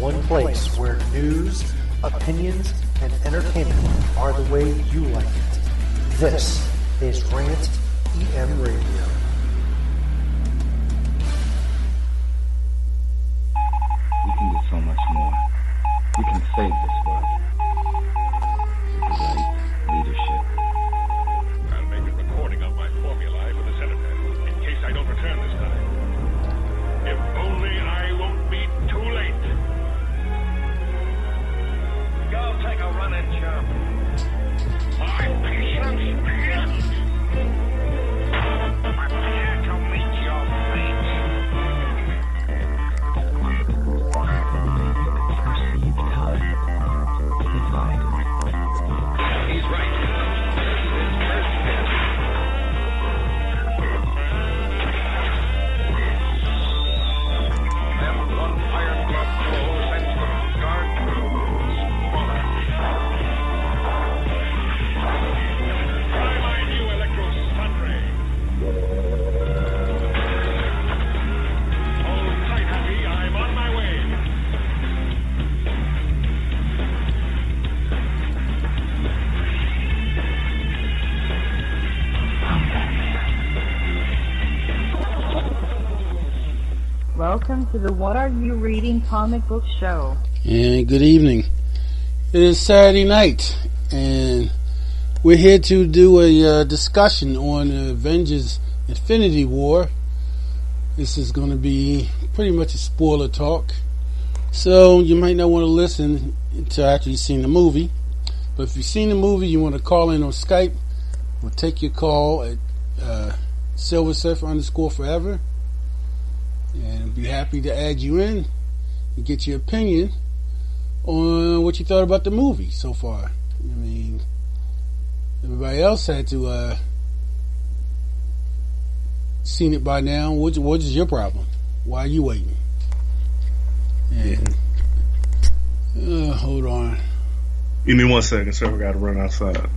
one place where news, opinions, and entertainment are the way you like it. This is Rant EM Radio. We can do so much more. We can save this world. With the right leadership. I'll make a recording of my formulae for the Senator, in case I don't return this time. If only I won't be too late. Go take a run and jump. My patience begins. Prepare to meet your fate. Perceived time divided. He's right. Them one iron glove blow sends the guard smaller. Try my new electro sunray. Hold tight, Happy. I'm on my way. Welcome to the What Are You Reading comic book show. And good evening. It is Saturday night, and we're here to do a discussion on Avengers Infinity War. This is going to be pretty much a spoiler talk, so you might not want to listen until after you've seen the movie. But if you've seen the movie, you want to call in on Skype, we'll take your call at SilverSurfer_forever. And be happy to add you in and get your opinion on what you thought about the movie so far. I mean, everybody else had to seen it by now. What is your problem? Why are you waiting? And hold on. Give me 1 second, sir. We got to run outside.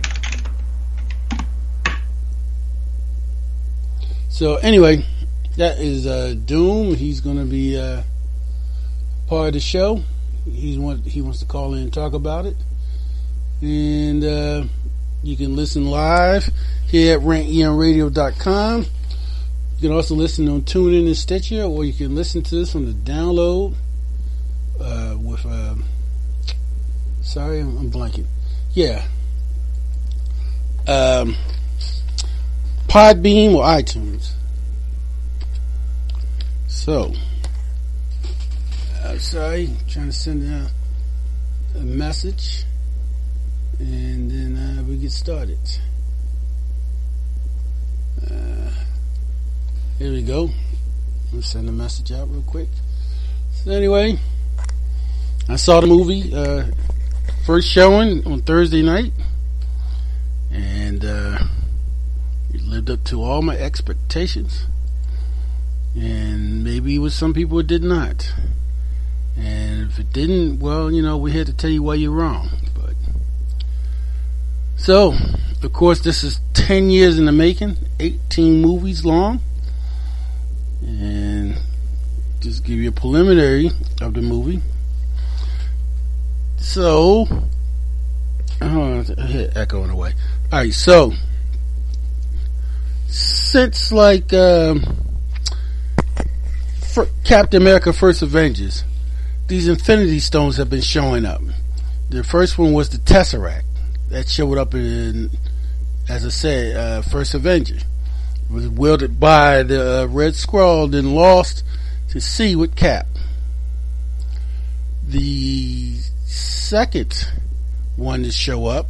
So anyway, that is Doom. He's going to be part of the show. He wants to call in and talk about it. And you can listen live here at rantemradio.com. You can also listen on TuneIn and Stitcher, or you can listen to this on the download with sorry, I'm blanking. Yeah. Podbean or iTunes. So, sorry, trying to send out a message, and then we get started. Here we go. Let me send a message out real quick. So anyway, I saw the movie, first showing on Thursday night, and it lived up to all my expectations. And maybe with some people it did not. And if it didn't, well, you know, we're here to tell you why you're wrong. But so, of course, this is 10 years in the making, 18 movies long. And just give you a preliminary of the movie. So, I hit echo in a way. Alright, so since like Captain America First Avengers, these Infinity Stones have been showing up. The first one was the Tesseract that showed up in, as I said, First Avenger. It was wielded by the Red Skrull, then lost to sea with Cap. The second one to show up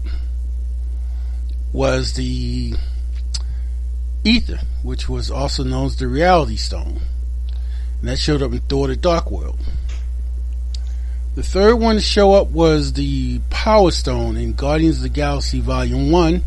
was the Ether, which was also known as the Reality Stone. And that showed up in Thor: The Dark World. The third one to show up was the Power Stone in Guardians of the Galaxy Volume 1.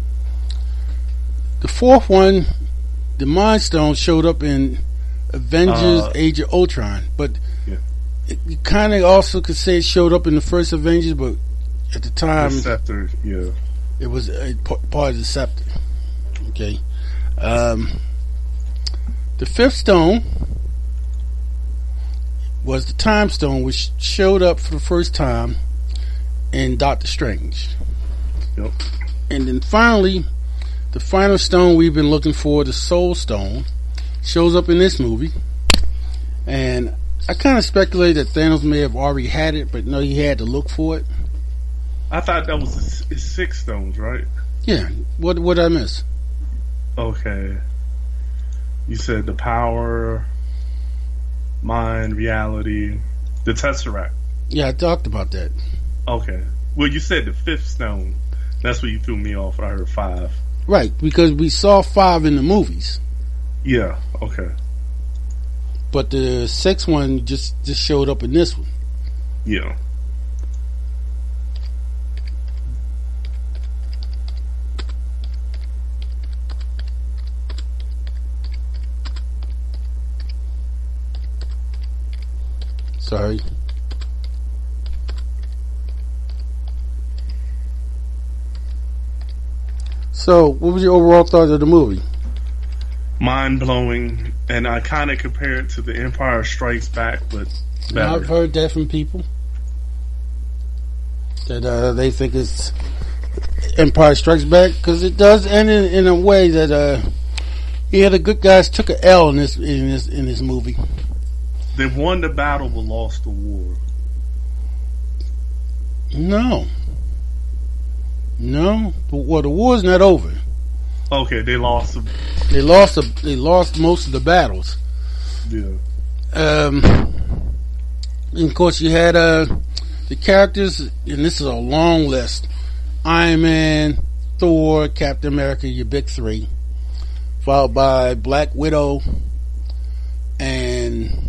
The fourth one, the Mind Stone, showed up in Avengers Age of Ultron. But you kind of also could say it showed up in the first Avengers, but at the time, The Scepter, yeah. it was a part of the Scepter. Okay. The fifth stone was the Time Stone, which showed up for the first time in Doctor Strange. Yep. And then finally, the final stone we've been looking for, the Soul Stone, shows up in this movie. And I kind of speculate that Thanos may have already had it, but no, he had to look for it. I thought that was it's 6 stones, right? Yeah. What did I miss? Okay. You said the power, mind, reality, the Tesseract. Yeah, I talked about that. Okay. Well, you said the 5th stone. That's what you threw me off. I heard 5. Right, because we saw 5 in the movies. Yeah. Okay. But the 6th one just showed up in this one. Yeah. Sorry. So, what was your overall thought of the movie? Mind blowing, and I kind of compare it to The Empire Strikes Back, but better. I've heard that from people that they think it's Empire Strikes Back because it does end in a way that the good guys took an L in this movie. They won the battle but lost the war. No. Well, the war's not over. Okay, they lost. They lost most of the battles. Yeah. And of course, you had the characters, and this is a long list: Iron Man, Thor, Captain America, your big 3, followed by Black Widow, and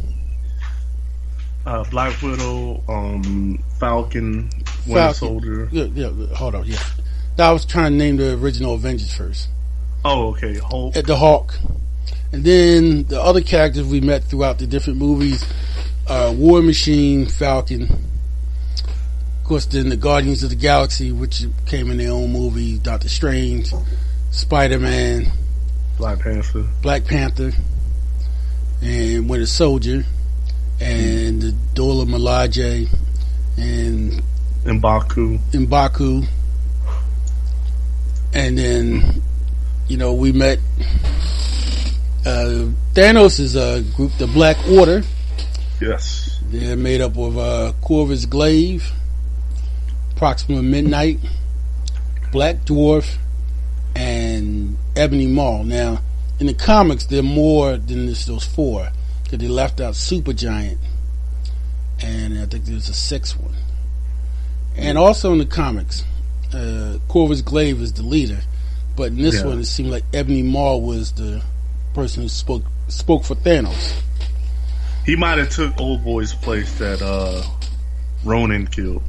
Black Widow, Falcon, Winter Soldier. Yeah, hold on. Yeah, I was trying to name the original Avengers first. Oh, okay. Hulk. At the Hulk. And then the other characters we met throughout the different movies, War Machine, Falcon. Of course, then the Guardians of the Galaxy, which came in their own movie, Doctor Strange, Spider-Man, Black Panther, and Winter Soldier, and the Dora Milaje, and M'Baku. And then, we met Thanos' group, the Black Order. Yes. They're made up of Corvus Glaive, Proxima Midnight, Black Dwarf, and Ebony Maw. Now, in the comics, they're more than those 4, because they left out Supergiant, and I think there's a 6th one. And also in the comics, Corvus Glaive is the leader, but in this one, it seemed like Ebony Maw was the person who spoke for Thanos. He might have took Old Boy's place that Ronan killed.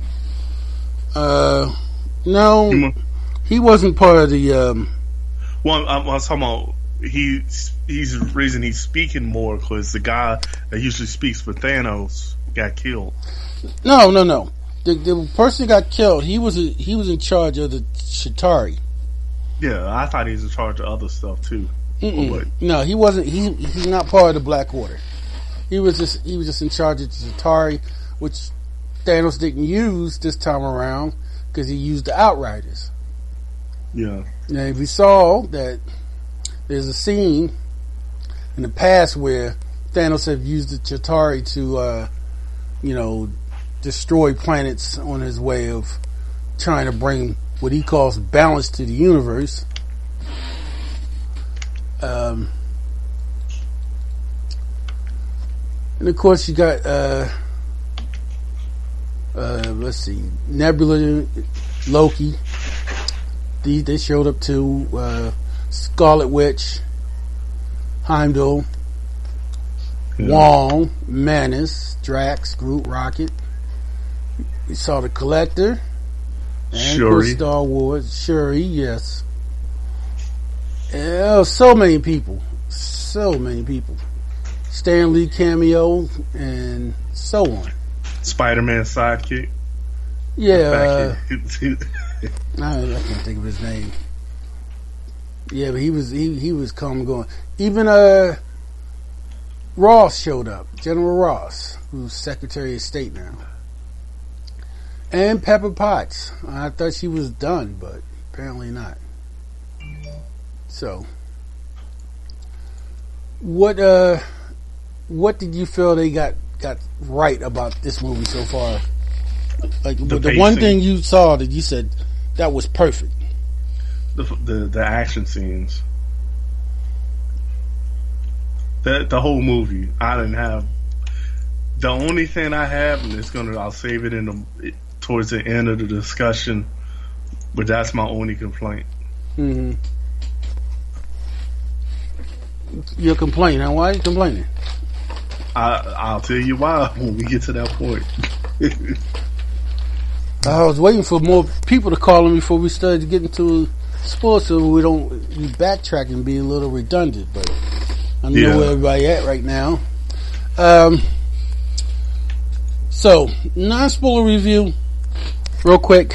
No, he wasn't part of the. Well, I was talking about he's the reason he's speaking more because the guy that usually speaks for Thanos got killed. No. The person who got killed, he was in charge of the Chitauri. Yeah, I thought he was in charge of other stuff too. No, he wasn't. He's not part of the Black Order. He was just in charge of the Chitauri, which Thanos didn't use this time around because he used the Outriders. Yeah. Now we saw that there's a scene in the past where Thanos had used the Chitauri to, destroy planets on his way of trying to bring what he calls balance to the universe. And of course you got let's see, Nebula, Loki. They showed up too. Scarlet Witch, Heimdall, Wong, Manus, Drax, Groot, Rocket. We saw the Collector, and of course Star Wars, Shuri, yes. So many people. Stan Lee cameo, and so on. Spider-Man sidekick. Yeah. I can't think of his name. Yeah, but he was calm and going. Even Ross showed up, General Ross. who's Secretary of State now. And Pepper Potts. I thought she was done, but apparently not. So, what did you feel they got right about this movie so far? Like the one thing you saw that you said that was perfect. The action scenes. The whole movie. I didn't have. The only thing I have, and I'll save it towards the end of the discussion, but that's my only complaint. Mm-hmm. You're complaining. Now, why are you complaining? I'll tell you why when we get to that point. I was waiting for more people to call in before we started getting to sports, so we don't be backtracking and be a little redundant. But I know where everybody at right now. So, non-spoiler review, real quick.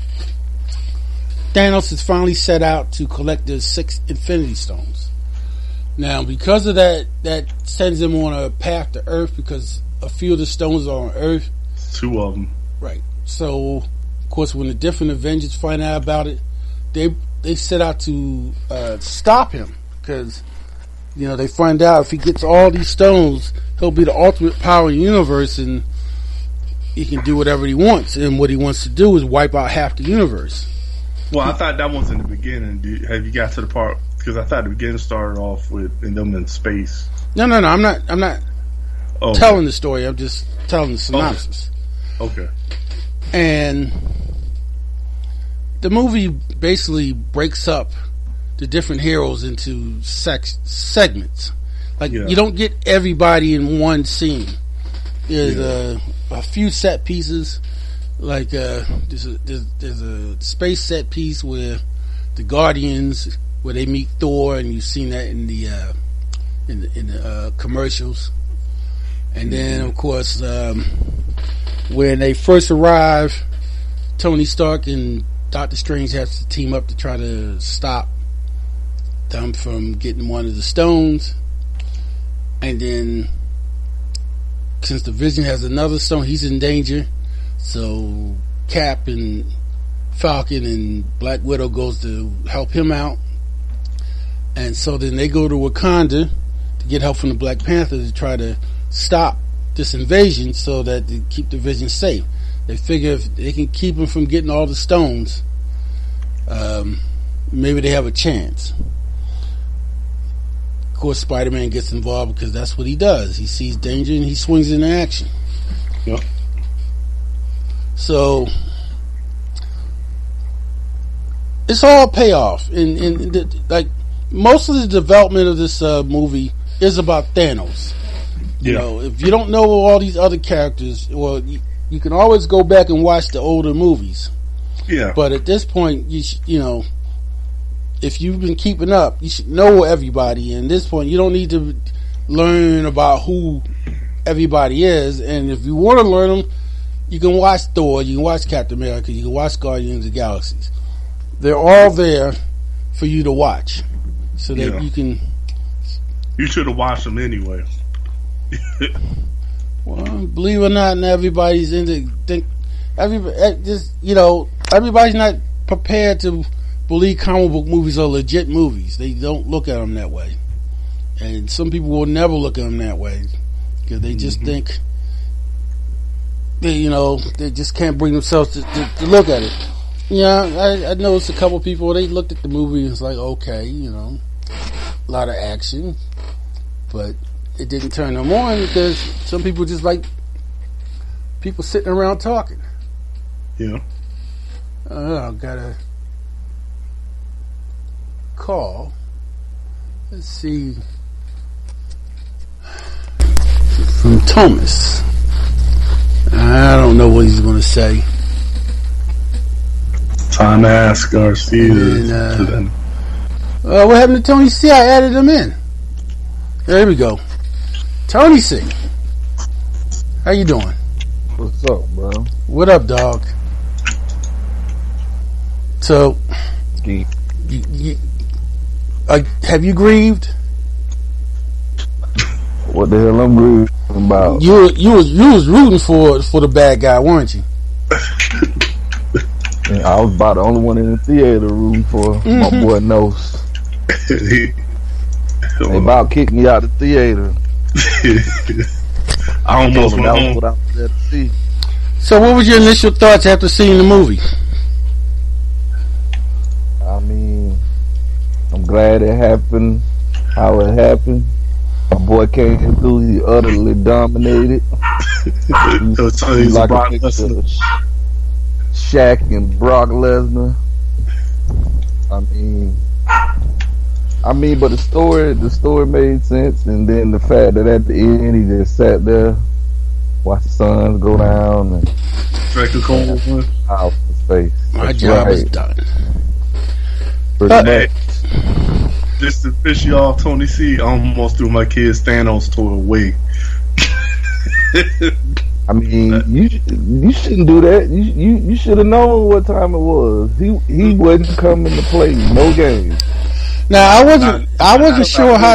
Thanos has finally set out to collect the 6 Infinity Stones. Now, because of that sends him on a path to Earth, because a few of the stones are on Earth. 2 of them. Right. So, of course, when the different Avengers find out about it, they set out to stop him, because they find out if he gets all these stones, he'll be the ultimate power in the universe, and he can do whatever he wants. And what he wants to do is wipe out half the universe. Well, I thought that was in the beginning. Have you got to the part? Because I thought the beginning started off with them in space. No. I'm not telling the story. I'm just telling the synopsis. Okay. And the movie basically breaks up the different heroes into segments. Like, you don't get everybody in one scene. There's a few set pieces. Like, there's a space set piece where the Guardians, where they meet Thor, and you've seen that in the commercials. And then, of course, when they first arrive, Tony Stark and Doctor Strange have to team up to try to stop them from getting one of the stones. And then, since the Vision has another stone, he's in danger. So Cap and Falcon and Black Widow goes to help him out. And so then they go to Wakanda to get help from the Black Panther to try to stop this invasion so that they keep the Vision safe. They figure if they can keep him from getting all the stones, maybe they have a chance. Of course, Spider-Man gets involved because that's what he does. He sees danger and he swings into action. Yep. So it's all payoff, and like most of the development of this movie is about Thanos. You know, if you don't know all these other characters, well, you can always go back and watch the older movies. Yeah. But at this point, you know, if you've been keeping up, you should know everybody. And at this point, you don't need to learn about who everybody is. And if you want to learn them, you can watch Thor, you can watch Captain America, you can watch Guardians of the Galaxies. They're all there for you to watch, so that you can. You should have watched them anyway. Well, believe it or not, and everybody's into everybody's not prepared to believe comic book movies are legit movies. They don't look at them that way, and some people will never look at them that way because they just think they just can't bring themselves to look at it. Yeah, I noticed a couple people, they looked at the movie and was like, okay, a lot of action, but it didn't turn them on because some people just like people sitting around talking. Yeah. I got a call. Let's see. From Thomas. I don't know what he's going to say. Time to ask Garcia to them. What happened to Tony C? I added him in. There we go. Tony C. How you doing? What's up, bro? What up, dog? So, have you grieved? What the hell I'm rooting about? You was rooting for the bad guy, weren't you? And I was about the only one in the theater rooting for my boy Nose. They about kicked me out the theater. I almost went that was home. what I was there to see. So, what was your initial thoughts after seeing the movie? I mean, I'm glad it happened how it happened. My boy came through, he utterly dominated. He's like Brock a mix Lesnar. of Shaq and Brock Lesnar. I mean, but the story made sense, and then the fact that at the end he just sat there, watched the sun go down, and Drake the Cold one. out his face. My That's job right. is done. Pretty Hey, much. just to fish you off, Tony C. I almost threw my kid's Thanos toy away. I mean, you shouldn't do that. You should have known what time it was. He wasn't coming to play no games. Now, I wasn't sure how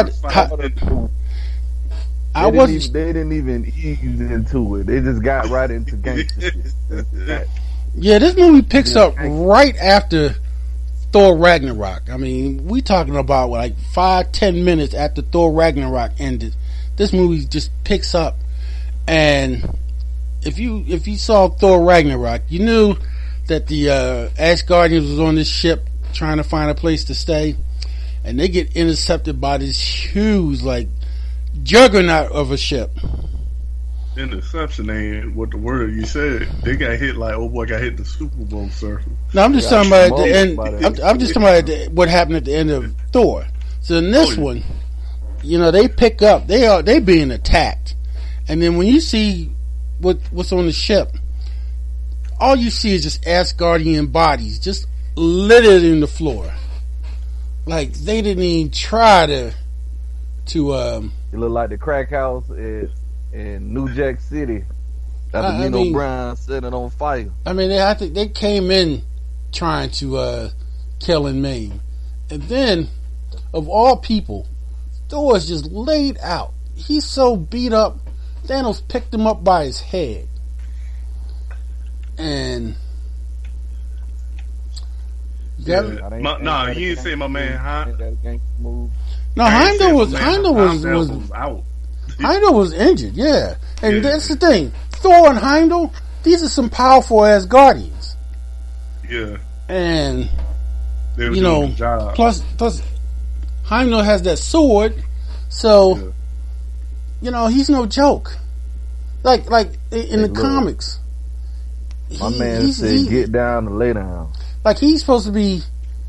They didn't even ease into it. They just got right into gangster shit. Yeah, this movie picks up right after Thor Ragnarok. I mean, we talking about like 5-10 minutes after Thor Ragnarok ended. This movie just picks up, and if you saw Thor Ragnarok, you knew that the Asgardians was on this ship trying to find a place to stay, and they get intercepted by this huge, like, juggernaut of a ship. Interception ain't what the word you said. They got hit like old boy got hit in the Super Bowl surfing. No, I'm just talking about at the end. I'm just talking about what happened at the end of Thor. So in this one, you know, they pick up. They being attacked, and then when you see what's on the ship, all you see is just Asgardian bodies just littered in the floor. Like they didn't even try to. It looked like the crack house in New Jack City. After Nino Brown set it on fire. I mean, I think they came in trying to kill and maim, and then of all people, Thor is just laid out. He's so beat up. Thanos picked him up by his head, and you didn't say my man. No, Heimdall was out. Heimdall was injured, yeah. And that's the thing. Thor and Heimdall, these are some powerful Asgardians. Yeah. And they were doing the job. Plus Heimdall has that sword, so you know, he's no joke. Like in the comics. My man said get down and lay down. Like he's supposed to be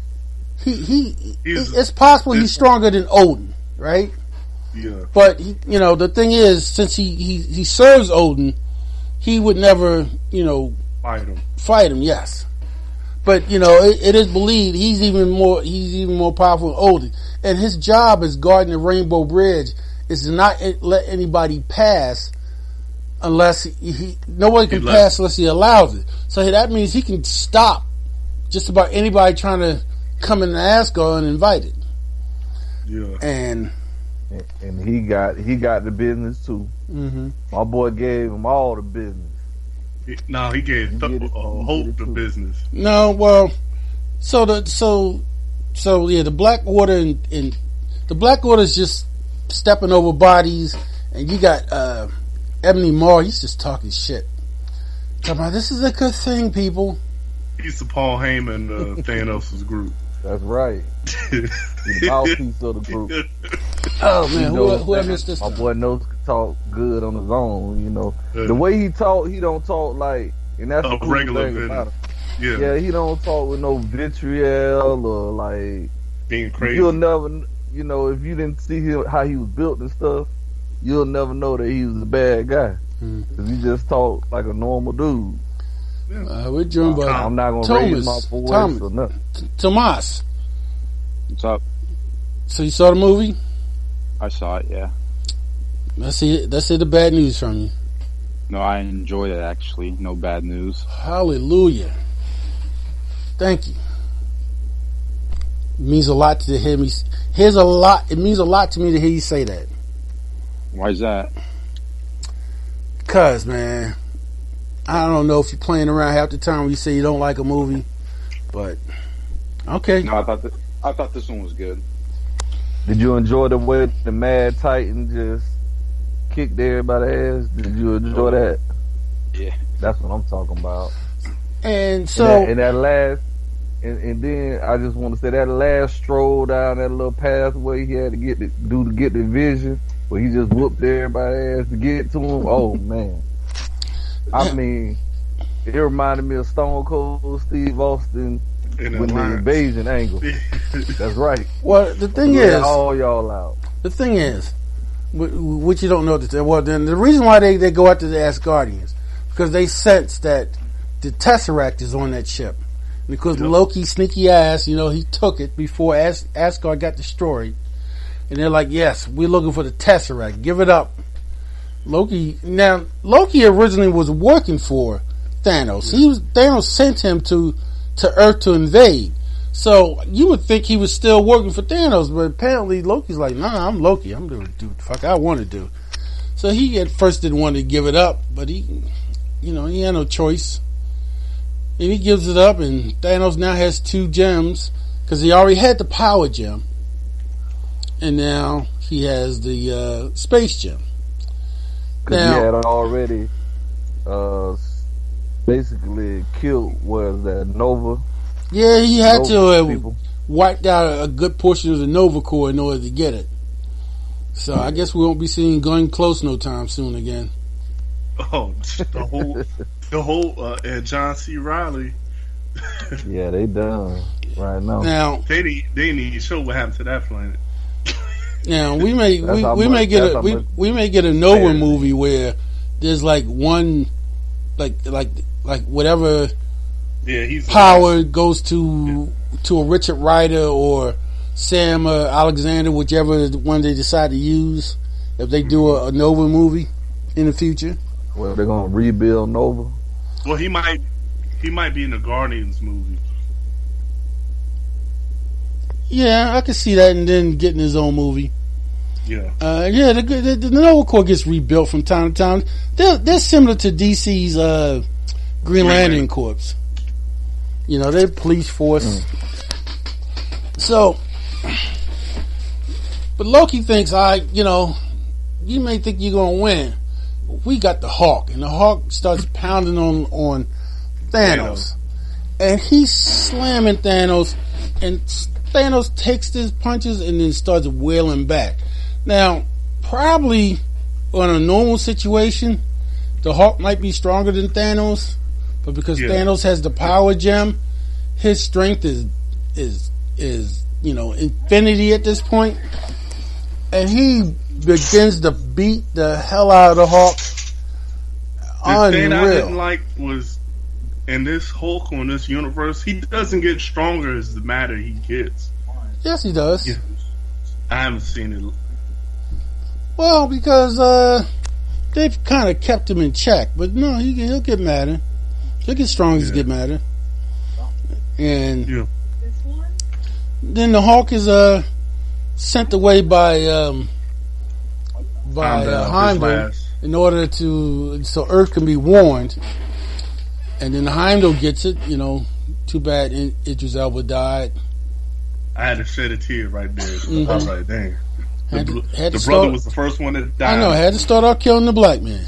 it's possible he's stronger than Odin, right? Yeah. But you know, the thing is, since he serves Odin, he would never, you know, fight him. Yes, but you know, it is believed he's even more powerful than Odin, and his job as guarding the Rainbow Bridge is to not let anybody pass unless nobody can pass unless he allows it. So that means he can stop just about anybody trying to come in Asgard and invite it. Yeah. And he got the business too. Mm-hmm. My boy gave him all the business. He gave Hope the business. No, well, the Blackwater and the Blackwater is just stepping over bodies, and you got Ebony Maw. He's just talking shit. Talking about this is a good thing, people. He's the Paul Heyman Thanos' group. That's right. He's the mouthpiece of the group. Oh man, who I missed this? My boy knows to talk good on his own. You know the way he talk, he don't talk like, and that's the cool regular thing about him. Yeah, he don't talk with no vitriol or like being crazy. You'll never, you know, if you didn't see him how he was built and stuff, you'll never know that he was a bad guy because he just talk like a normal dude. We're joined by I'm not gonna raise my voice or nothing. Tomas, what's up? So you saw the movie? I saw it, yeah. Let's see the bad news from you. No, I enjoyed it actually. No bad news. Hallelujah. Thank you. It means a lot to hear me. It means a lot to me to hear you say that. Why is that? Cause, man, I don't know if you're playing around half the time when you say you don't like a movie, but okay. No, I thought this one was good. Did you enjoy the way the Mad Titan just kicked everybody's ass? Did you enjoy that? Yeah. That's what I'm talking about. And so, and that last, and then I just want to say that last stroll down that little pathway he had to get the vision, where he just whooped everybody's ass to get to him. Oh man, I mean, it reminded me of Stone Cold Steve Austin with the invasion angle. That's right. Well, the thing is, all y'all out. The thing is, what you don't know, well, then the reason why they go after the Asgardians, because they sense that the Tesseract is on that ship. Because Loki, sneaky ass, he took it before Asgard got destroyed. And they're like, yes, we're looking for the Tesseract. Give it up. Loki originally was working for Thanos. Thanos sent him to Earth to invade. So you would think he was still working for Thanos, but apparently Loki's like, nah, I'm Loki. I'm doing the fuck I want to do. So he at first didn't want to give it up, but he had no choice. And he gives it up, and Thanos now has 2 gems, because he already had the power gem. And now he has the space gem. Because he had already basically killed, Nova? Yeah, he had to have wiped out a good portion of the Nova Corps in order to get it. So I guess we won't be seeing Glenn Close no time soon again. Oh, the whole John C. Reilly. Yeah, they done right now. Now they need to show what happened to that planet. Now we may get a Nova movie where there's like one like whatever power goes to a Richard Rider or Sam Alexander, whichever one they decide to use. If they do a Nova movie in the future. Well, they're gonna rebuild Nova. Well, he might be in the Guardians movie. Yeah, I can see that, and then getting his own movie. Yeah. The Nova Corps gets rebuilt from time to time. They're similar to DC's Green Lantern Corps. They're police force. So, but Loki thinks, you may think you're gonna win. We got the Hawk, and the Hawk starts pounding on Thanos, and he's slamming Thanos, and Thanos takes his punches and then starts wailing back. Now, probably on a normal situation, the Hawk might be stronger than Thanos, but because Thanos has the power gem, his strength is infinity at this point, and he begins to beat the hell out of the Hawk. The thing I didn't like was, in this Hulk on this universe, he doesn't get stronger as the matter he gets. Yes, he does. Yeah. I haven't seen it. Well, because they've kind of kept him in check, but no, he'll get madder. He'll get strong as he get madder. And then the Hawk is sent away by Heimdall in order so Earth can be warned. And then Heimdall gets it. Too bad Idris Elba died. I had to shed a tear right there. I was like, dang. The The brother was the first one that died. I know. Had to start off killing the black man.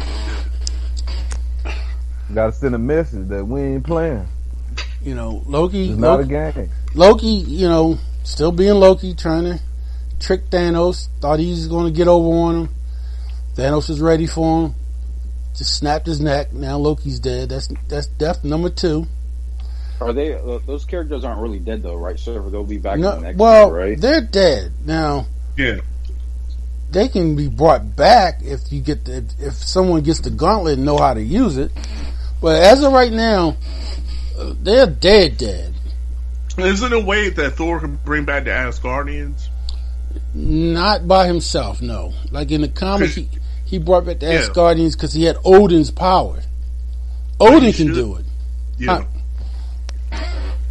Got to send a message that we ain't playing. Loki. It's not a game. Loki, still being Loki, trying to trick Thanos. Thought he was going to get over on him. Thanos was ready for him. Just snapped his neck. Now Loki's dead. That's death number 2. Are they? Those characters aren't really dead though, right? So they'll be back in the next year, right? They're dead now. Yeah. They can be brought back if if someone gets the gauntlet and know how to use it. But as of right now, they're dead. Is it a way that Thor can bring back the Asgardians? Not by himself, no. Like in the comics, he brought back the Asgardians because he had Odin's power. Odin can do it. Yeah.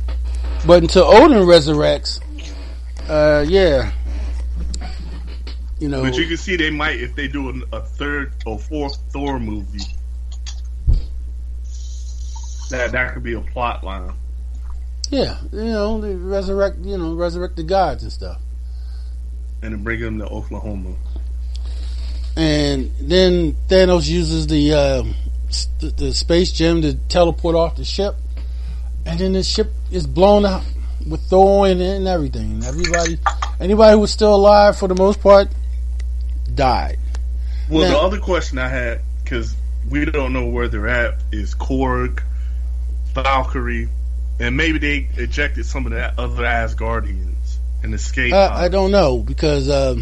But until Odin resurrects, You know, but you can see they might, if they do a third or fourth Thor movie, that could be a plot line. Yeah, you know, they resurrect the gods and stuff. And then bring them to Oklahoma. And then Thanos uses the space gem to teleport off the ship. And then the ship is blown out with Thor in it and everything. And anybody who was still alive for the most part died. Well, the other question I had, because we don't know where they're at, is Korg, Valkyrie, and maybe they ejected some of the other Asgardians and escaped. I don't know, because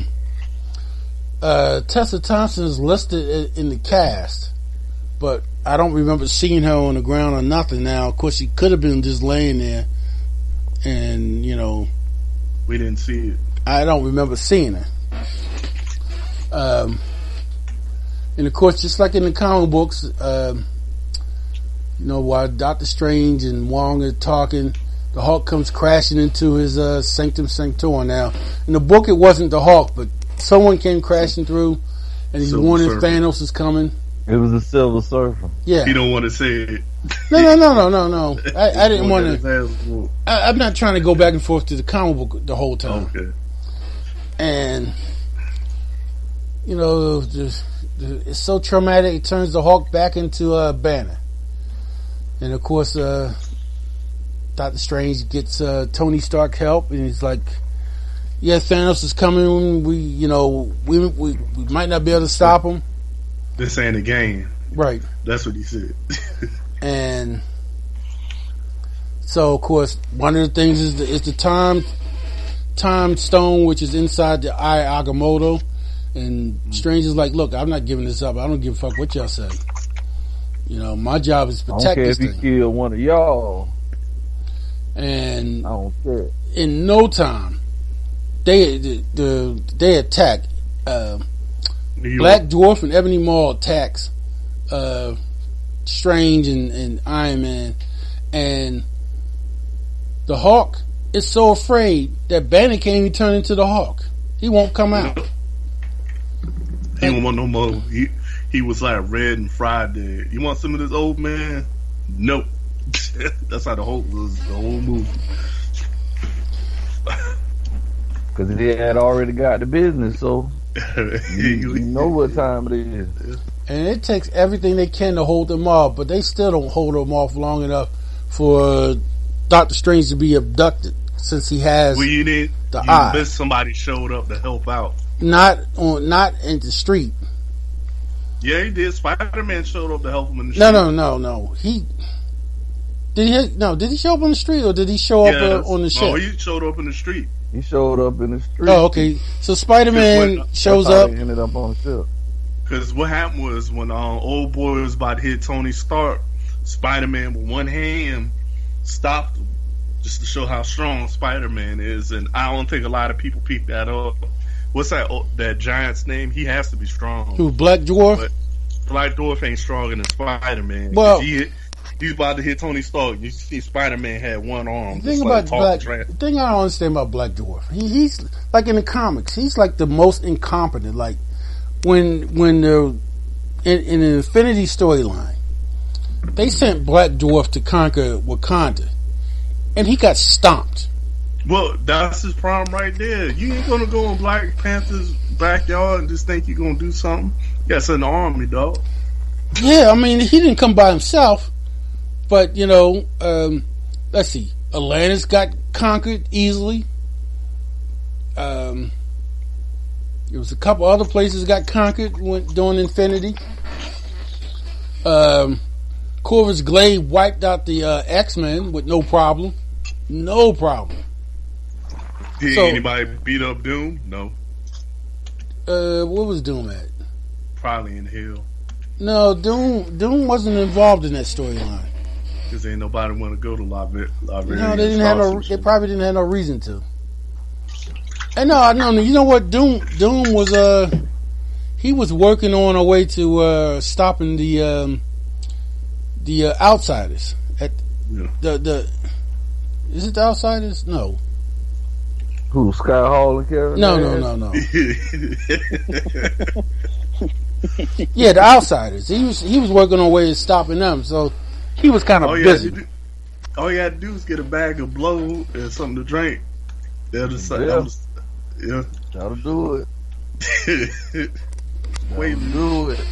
Tessa Thompson is listed in the cast, but I don't remember seeing her on the ground or nothing. Now, of course, she could have been just laying there, and you know, we didn't see it. I don't remember seeing her. And of course, just like in the comic books, you know, while Doctor Strange and Wong are talking, the Hulk comes crashing into his Sanctum Sanctorum. Now, in the book, it wasn't the Hulk, but someone came crashing through, and he's warning Thanos is coming. It was a Silver Surfer. Yeah. He don't want to say it. No. I didn't want to. I'm not trying to go back and forth to the comic book the whole time. Okay. And, you know, it's so traumatic, it turns the Hulk back into Banner. And of course, Doctor Strange gets Tony Stark help, and he's like, "Yeah, Thanos is coming. We might not be able to stop him. This ain't a game." Right. That's what he said. And so, of course, one of the things is the time stone, which is inside the Eye Agamotto. And Strange is like, "Look, I'm not giving this up. I don't give a fuck what y'all say. You know, my job is to protect this thing." I don't care if he killed one of y'all. And I don't care. In no time, they attack. Black Dwarf and Ebony Maw attacks Strange and Iron Man, and the Hulk is so afraid that Banner can't even turn into the Hulk. He won't come out. He don't want no more. He was like red and fried there. You want some of this old man? Nope. That's how the Hulk was the whole movie. Because he had already got the business, so you know what time it is. And it takes everything they can to hold them off, but they still don't hold them off long enough for Doctor Strange to be abducted, since he has the eye. Unless somebody showed up to help out. Not in the street. Yeah, he did. Spider-Man showed up to help him in the street. No. Did he show up on the street, or did he show up on the ship? No, he showed up in the street. He showed up in the street. Oh, okay. So Spider-Man shows up. He ended up on the ship. Because what happened was when old boy was about to hit Tony Stark, Spider-Man with one hand stopped him, just to show how strong Spider-Man is. And I don't think a lot of people picked that up. What's that giant's name? He has to be strong. Who, Black Dwarf? But Black Dwarf ain't stronger than Spider-Man. Well, he's about to hit Tony Stark. You see Spider-Man had one arm. The thing I don't understand about Black Dwarf, he's like in the comics, he's like the most incompetent. Like when they're in an Infinity storyline, they sent Black Dwarf to conquer Wakanda, and he got stomped. Well, that's his problem right there. You ain't gonna go in Black Panther's backyard and just think you're gonna do something. You gotta send the army, dog. Yeah, I mean, he didn't come by himself. But, you know, let's see. Atlantis got conquered easily. There was a couple other places got conquered during Infinity. Corvus Glaive wiped out the X-Men with no problem. No problem. Did anybody beat up Doom? No. Where was Doom at? Probably in hell. No, Doom wasn't involved in that storyline. Because ain't nobody want to go to Laverian. No, they didn't have they probably didn't have no reason to. And no, you know what? Doom was he was working on a way to stopping the Outsiders. Is it the Outsiders? No. Who, Scott Hall and Kevin? No. Yeah, the Outsiders. He was working on ways of stopping them, so he was kind of busy. All you had to do was get a bag of blow and something to drink. They'll just say, yeah. Try to do it. Wait to do it.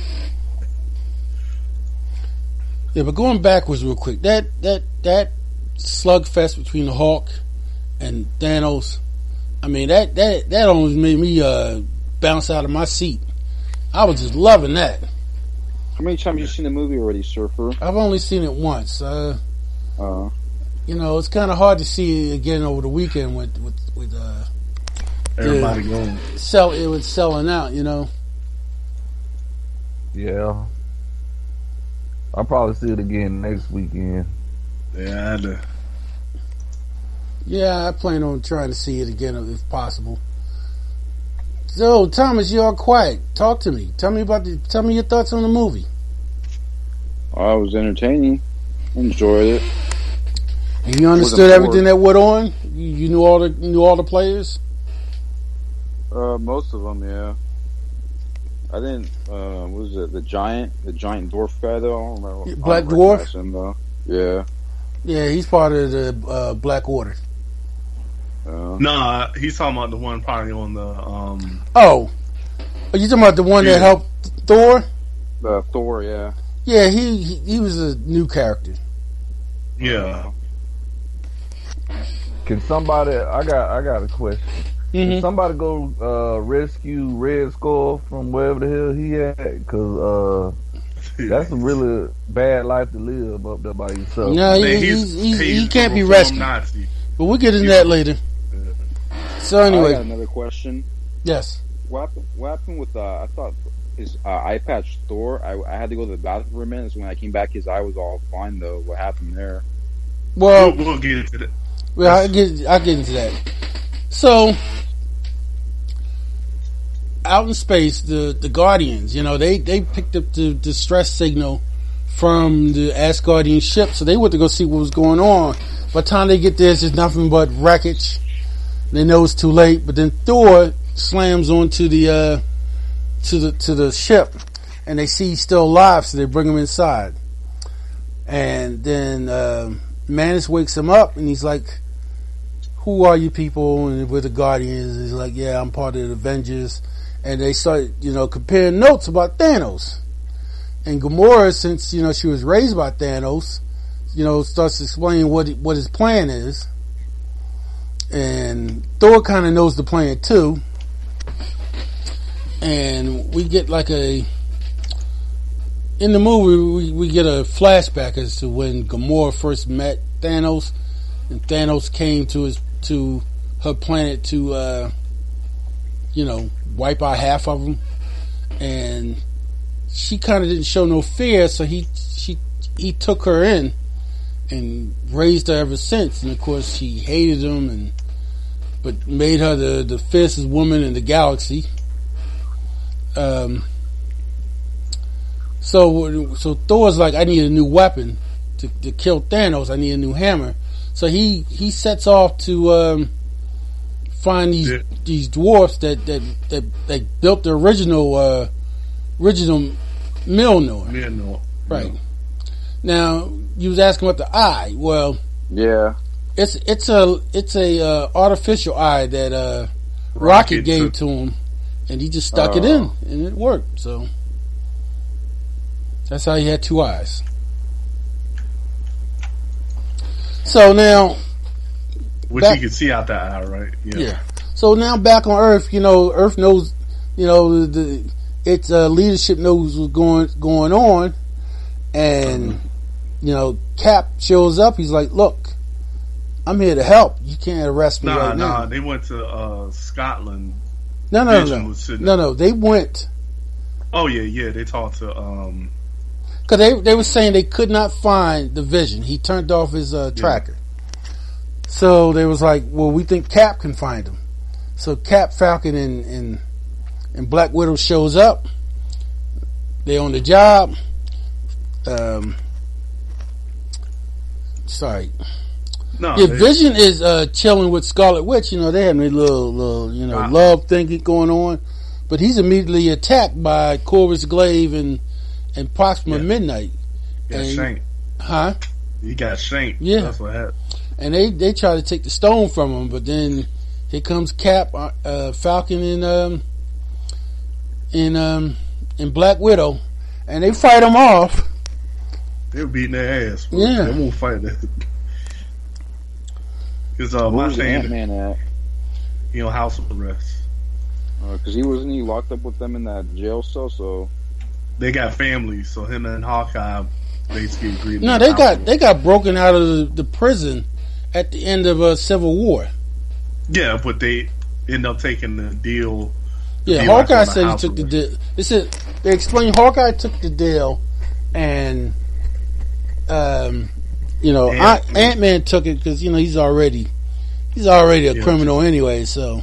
Yeah, but going backwards real quick, that slugfest between the Hulk and Thanos, I mean that almost made me bounce out of my seat. I was just loving that. How many times have you seen the movie already, Surfer? I've only seen it once. You know, it's kind of hard to see it again over the weekend with everybody going. It was selling out, you know. Yeah. I'll probably see it again next weekend. Yeah, I plan on trying to see it again if possible. So, Thomas, you're all quiet. Talk to me. Tell me your thoughts on the movie. Oh, it was entertaining. Enjoyed it. And you understood everything that went on? You knew all the players? Most of them, yeah. I didn't. What was it? The giant dwarf guy though. I don't remember. Black Dwarf. Him, though. Yeah. Yeah, he's part of the Black Order. Nah, he's talking about the one probably on the. Oh, are you talking about the one that helped Thor? Thor, yeah. Yeah, he was a new character. Yeah. Can somebody? I got a question. Mm-hmm. Can somebody go rescue Red Skull from wherever the hell he at? Because that's a really bad life to live up there by yourself. No, he can't be rescued. Nazi. But we'll get into that later. So anyway, I got another question. Yes. What happened with I thought his eye patch Thor? I had to go to the bathroom for a minute. So when I came back, his eye was all fine though. What happened there? Well, we'll get into that. Well, I'll get into that. So, out in space, the Guardians, you know, they picked up the distress signal from the Asgardian ship, so they went to go see what was going on. By the time they get there, it's just nothing but wreckage. They know it's too late, but then Thor slams onto the to the ship, and they see he's still alive, so they bring him inside. And then Manus wakes him up, and he's like, "Who are you people?" And we're the Guardians. And he's like, "Yeah, I'm part of the Avengers." And they start, comparing notes about Thanos. And Gamora, since, she was raised by Thanos, starts explaining what his plan is. And Thor kind of knows the plan too. And we get in the movie, we get a flashback as to when Gamora first met Thanos, and Thanos came to her planet to, wipe out half of them. And she kind of didn't show no fear, so he took her in and raised her ever since. And of course, she hated him, but made her the fiercest woman in the galaxy. So Thor's like, I need a new weapon to kill Thanos. I need a new hammer. So he sets off to find these dwarfs that built the original Mjolnir. Right. Now you was asking about the eye. Well, yeah, it's a artificial eye that Rocket gave to him, and he just stuck it in, and it worked. So that's how he had two eyes. So now, which you can see out that eye, right? Yeah. So now back on Earth, Earth knows, its leadership knows what's going on, and Cap shows up. He's like, "Look, I'm here to help. You can't arrest me right now." Nah, they went to Scotland. No. They went. Oh yeah. They talked to because they were saying they could not find the Vision. He turned off his tracker. So they was like, "Well, we think Cap can find him." So Cap, Falcon, and Black Widow shows up. They on the job. No, Yeah, Vision is chilling with Scarlet Witch. You know, they have a little love thing going on. But he's immediately attacked by Corvus Glaive and Proxima Midnight. Got shanked. Huh? He got shanked. Yeah. That's what happened. And they try to take the stone from him, but then here comes Cap, Falcon, and Black Widow, and they fight him off. They were beating their ass. Yeah. They won't fight that. Because Where's Ant-Man at? He on house arrest. Because he wasn't locked up with them in that jail cell, so They got families, so him and Hawkeye basically agreed. No, they got broken out of the prison at the end of Civil War. Yeah, but they end up taking the deal. Yeah, Hawkeye said he took the deal. They explained Hawkeye took the deal, and Ant-Man took it because he's already a criminal anyway. So,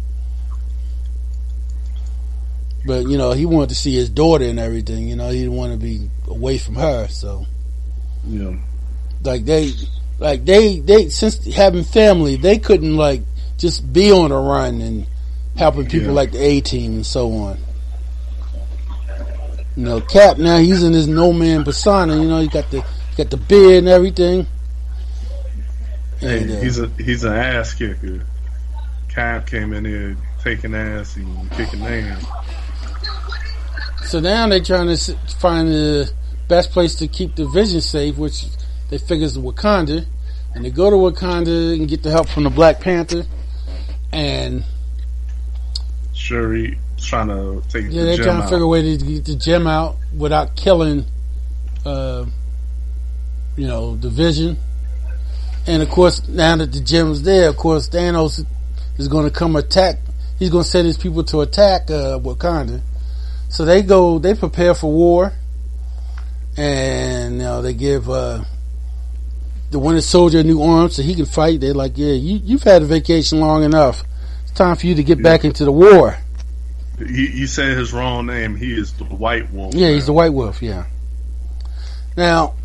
but he wanted to see his daughter and everything. He didn't want to be away from her. So, yeah, they since having family, they couldn't just be on a run and helping people like the A-Team and so on. Cap now he's in his no man persona. He got the beard and everything. And, he's an ass kicker. Cap came in here taking ass and kicking ass. So now they're trying to find the best place to keep the Vision safe, which they figure is Wakanda. And they go to Wakanda and get the help from the Black Panther. And Shuri trying to take the gem out. they're trying to figure a way to get the gem out without killing, the Vision. And of course, now that the gem's there, of course, Thanos is going to come attack. He's going to send his people to attack Wakanda. So they prepare for war, and they give the Winter Soldier new arms so he can fight. They're like, yeah, you've had a vacation long enough. It's time for you to get back into the war. You said his wrong name. He is the White Wolf. Yeah, he's the White Wolf. Yeah. Now,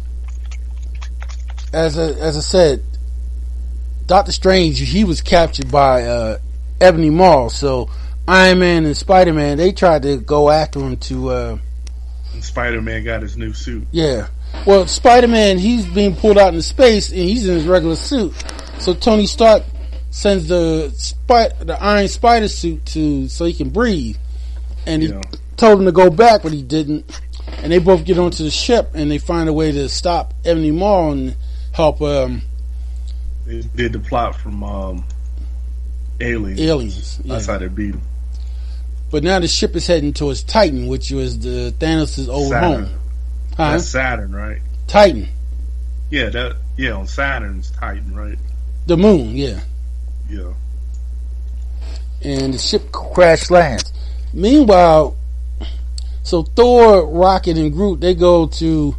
as I said, Doctor Strange, he was captured by Ebony Maw. So Iron Man and Spider-Man, they tried to go after him to. And Spider-Man got his new suit. Yeah. Well, Spider-Man, he's being pulled out into space and he's in his regular suit. So Tony Stark sends the Iron Spider suit so he can breathe. And he told him to go back, but he didn't. And they both get onto the ship and they find a way to stop Ebony Maw and help. They did the plot from Aliens. Yeah. That's how they beat him. But now the ship is heading towards Titan, which was the Thanos' old Saturn. home. Huh? That's Saturn, right? Titan. Yeah, on Saturn's Titan, right? The moon, yeah. Yeah. And the ship crash lands. Meanwhile, so Thor, Rocket, and Groot, they go to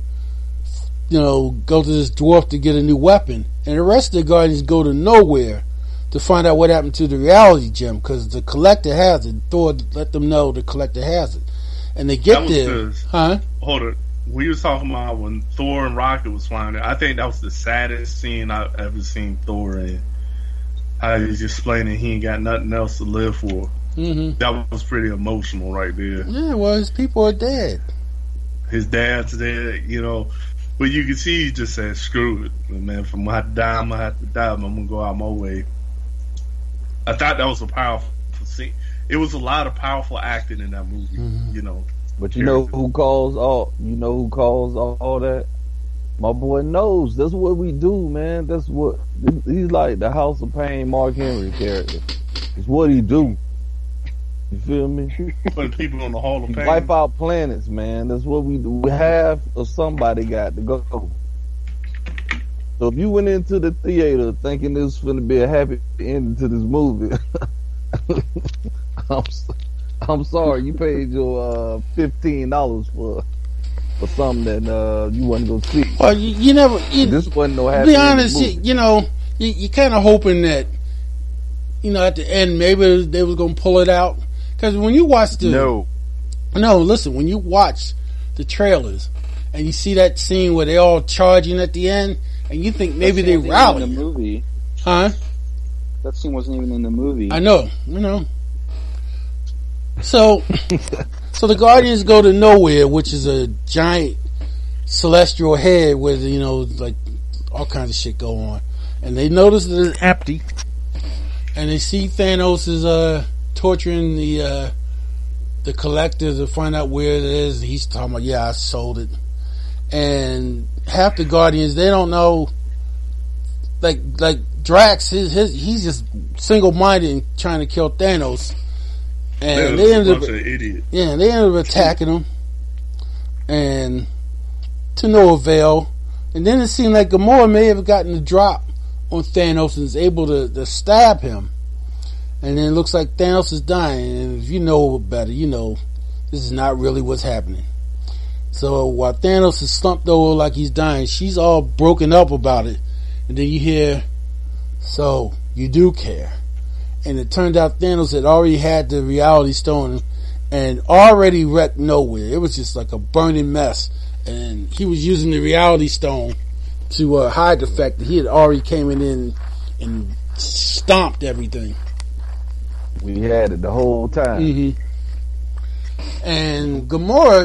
this dwarf to get a new weapon. And the rest of the Guardians go to nowhere to find out what happened to the reality gem, because the Collector has it. Thor let them know the Collector has it. And they get there. Hold it. We was talking about when Thor and Rocket was flying there. I think that was the saddest scene I've ever seen Thor in. How he's explaining he ain't got nothing else to live for. Mm-hmm. That was pretty emotional right there. Yeah, well, his people are dead. His dad's dead, But you can see he just said, screw it. Man, if I'm going to have to die, I'm going to have to die. I'm going to go out my way. I thought that was a powerful scene. It was a lot of powerful acting in that movie, But you know who calls all that? My boy knows. That's what we do, man. That's what he's like, the House of Pain Mark Henry character. It's what he do. You feel me? Putting people on the Hall of Pain. Wipe out planets, man. That's what we do. We have or somebody got to go. So if you went into the theater thinking this was going to be a happy ending to this movie, I'm sorry, you paid your $15 for something that you wasn't going to see. Well, you never. This wasn't no happy. To be honest, you kind of hoping that at the end maybe they was going to pull it out, because when you watch when you watch the trailers and you see that scene where they all charging at the end, and you think maybe they In the rally, movie. huh? That scene wasn't even in the movie. I know. So the Guardians go to nowhere, which is a giant celestial head where, like all kinds of shit go on. And they notice that it's empty. And they see Thanos is torturing the Collector to find out where it is. He's talking about, I sold it. And half the Guardians, they don't know, like Drax, he's just single-minded and trying to kill Thanos. And they ended up, they ended up attacking him, and to no avail. And then it seemed like Gamora may have gotten the drop on Thanos and is able to stab him. And then it looks like Thanos is dying. And if you know better, you know this is not really what's happening. So while Thanos is slumped over like he's dying, she's all broken up about it. And then you hear, "So you do care." And it turned out Thanos had already had the Reality Stone and already wrecked nowhere. It was just like a burning mess. And he was using the Reality Stone to hide the fact that he had already came in and stomped everything. We had it the whole time. Mm-hmm. And Gamora,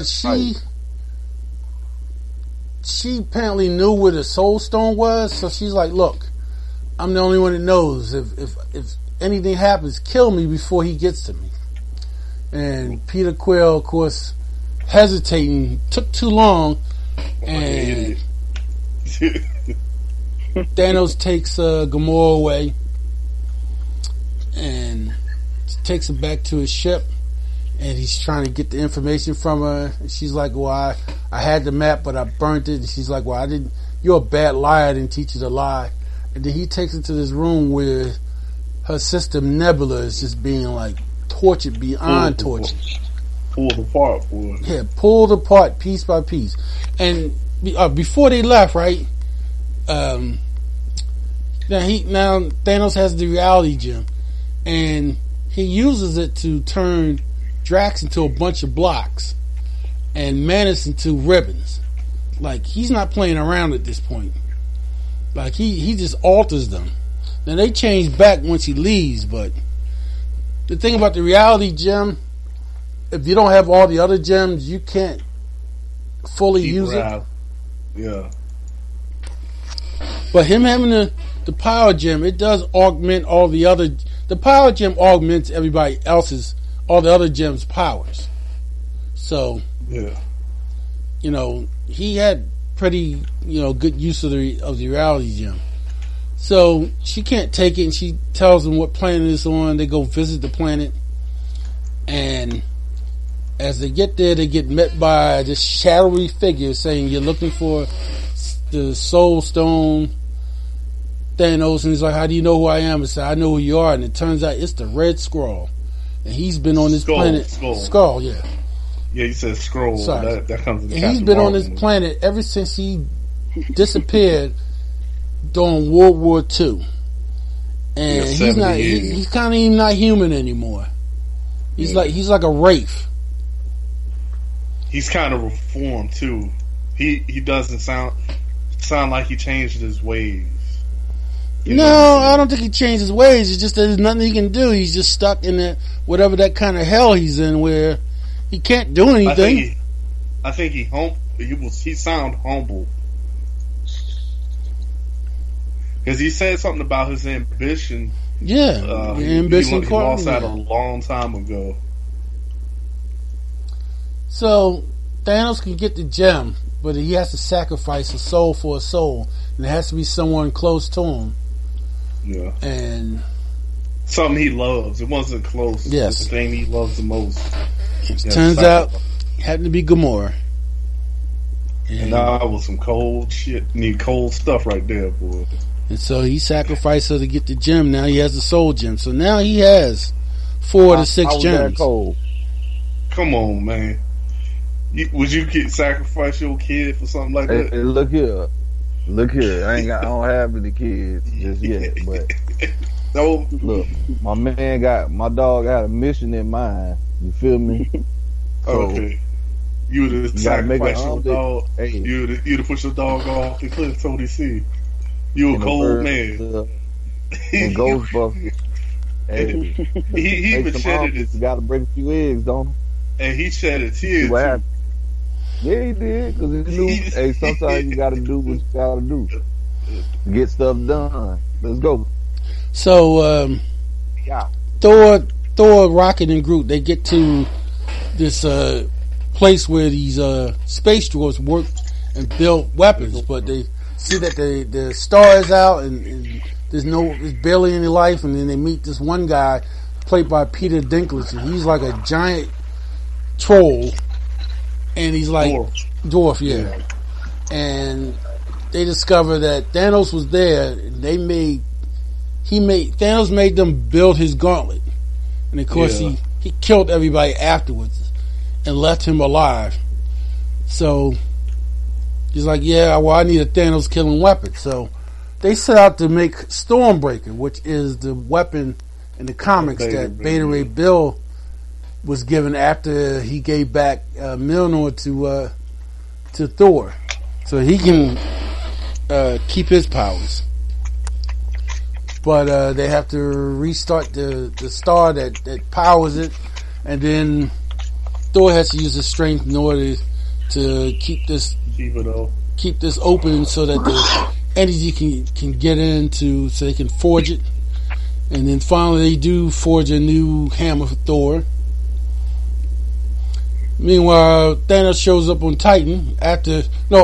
she apparently knew where the Soul Stone was, so she's like, "Look, I'm the only one that knows. If anything happens, kill me before he gets to me." And Peter Quill, of course, hesitating, took too long, and Thanos takes Gamora away and takes her back to his ship, and he's trying to get the information from her. And she's like, "Well, I had the map, but I burnt it." And she's like, "Well, you're a bad liar. I didn't teach you to lie." And then he takes her to this room where her sister Nebula is just being like tortured beyond torture. Pulled apart, boy. Yeah, pulled apart piece by piece. And before they left, right? Now Thanos has the Reality Gem, and he uses it to turn Drax into a bunch of blocks and Manus into ribbons. Like, he's not playing around at this point. Like, he just alters them. Now, they change back once he leaves, but the thing about the Reality Gem, if you don't have all the other gems, you can't fully use it. Yeah. But him having the Power Gem, it does augment all the other. The Power Gem augments everybody else's, all the other gems' powers. So, yeah, he had pretty, good use of the Reality Gem. So she can't take it, and she tells him what planet it's on. They go visit the planet, and as they get there, they get met by this shadowy figure saying, "You're looking for the Soul Stone." Thanos, and he's like, "How do you know who I am?" I said, "I know who you are." And it turns out it's the Red Skrull, and he's been on this planet. Skrull, yeah. Yeah, you said Skrull. Sorry. That comes in the and he's been on this planet ever since he disappeared during World War II. And he's not. He's kind of even not human anymore. He's like a wraith. He's kind of reformed too. He doesn't sound like he changed his ways. No, I don't think he changed his ways. It's just that there's nothing he can do. He's just stuck in that whatever that kind of hell he's in, where he can't do anything. I think he sound humble because he said something about his ambition. Yeah, ambition. He lost that a long time ago. So Thanos can get the gem, but he has to sacrifice a soul for a soul, and it has to be someone close to him. Yeah. And something he loves. It wasn't close. Yes. It's the thing he loves the most. It turns out it had to be Gamora. And that was some cold shit. Need cold stuff right there, boy. And so he sacrificed her to get the gem. Now he has the soul gem. So now he has 4 to 6 gems. Cold. Come on, man. Would you sacrifice your kid for something like that? Hey, look here. I don't have any kids just yet, but no. Look, my dog got a mission in mind. You feel me? Okay. You would sacrifice your dog. Hey. You'd push the dog off the cliff, so he see. You a in the cold first, man. And Ghostbusters. Hey, he even shedded his. You got to break a few eggs, don't he? And he shed a tear. See what happened? Yeah, he did, because he knew, hey, sometimes you got to do what you got to do to get stuff done. Let's go. So, Yeah. Thor, Rocket, and Groot, they get to this place where these space droids work and build weapons, but they see that the star is out and there's barely any life, and then they meet this one guy played by Peter Dinklage, and he's like a giant troll, and he's like dwarf, yeah. And they discover that Thanos was there, and Thanos made them build his gauntlet, and of course he killed everybody afterwards and left him alive. So he's like, yeah, well, I need a Thanos killing weapon. So they set out to make Stormbreaker, which is the weapon in the comics that Beta Ray Bill was given after he gave back Mjolnir to Thor, so he can keep his powers. But they have to restart the star that powers it, and then Thor has to use his strength in order to keep this open so that the energy can get into, so they can forge it. And then finally they do forge a new hammer for Thor. Meanwhile, Thanos shows up on Titan after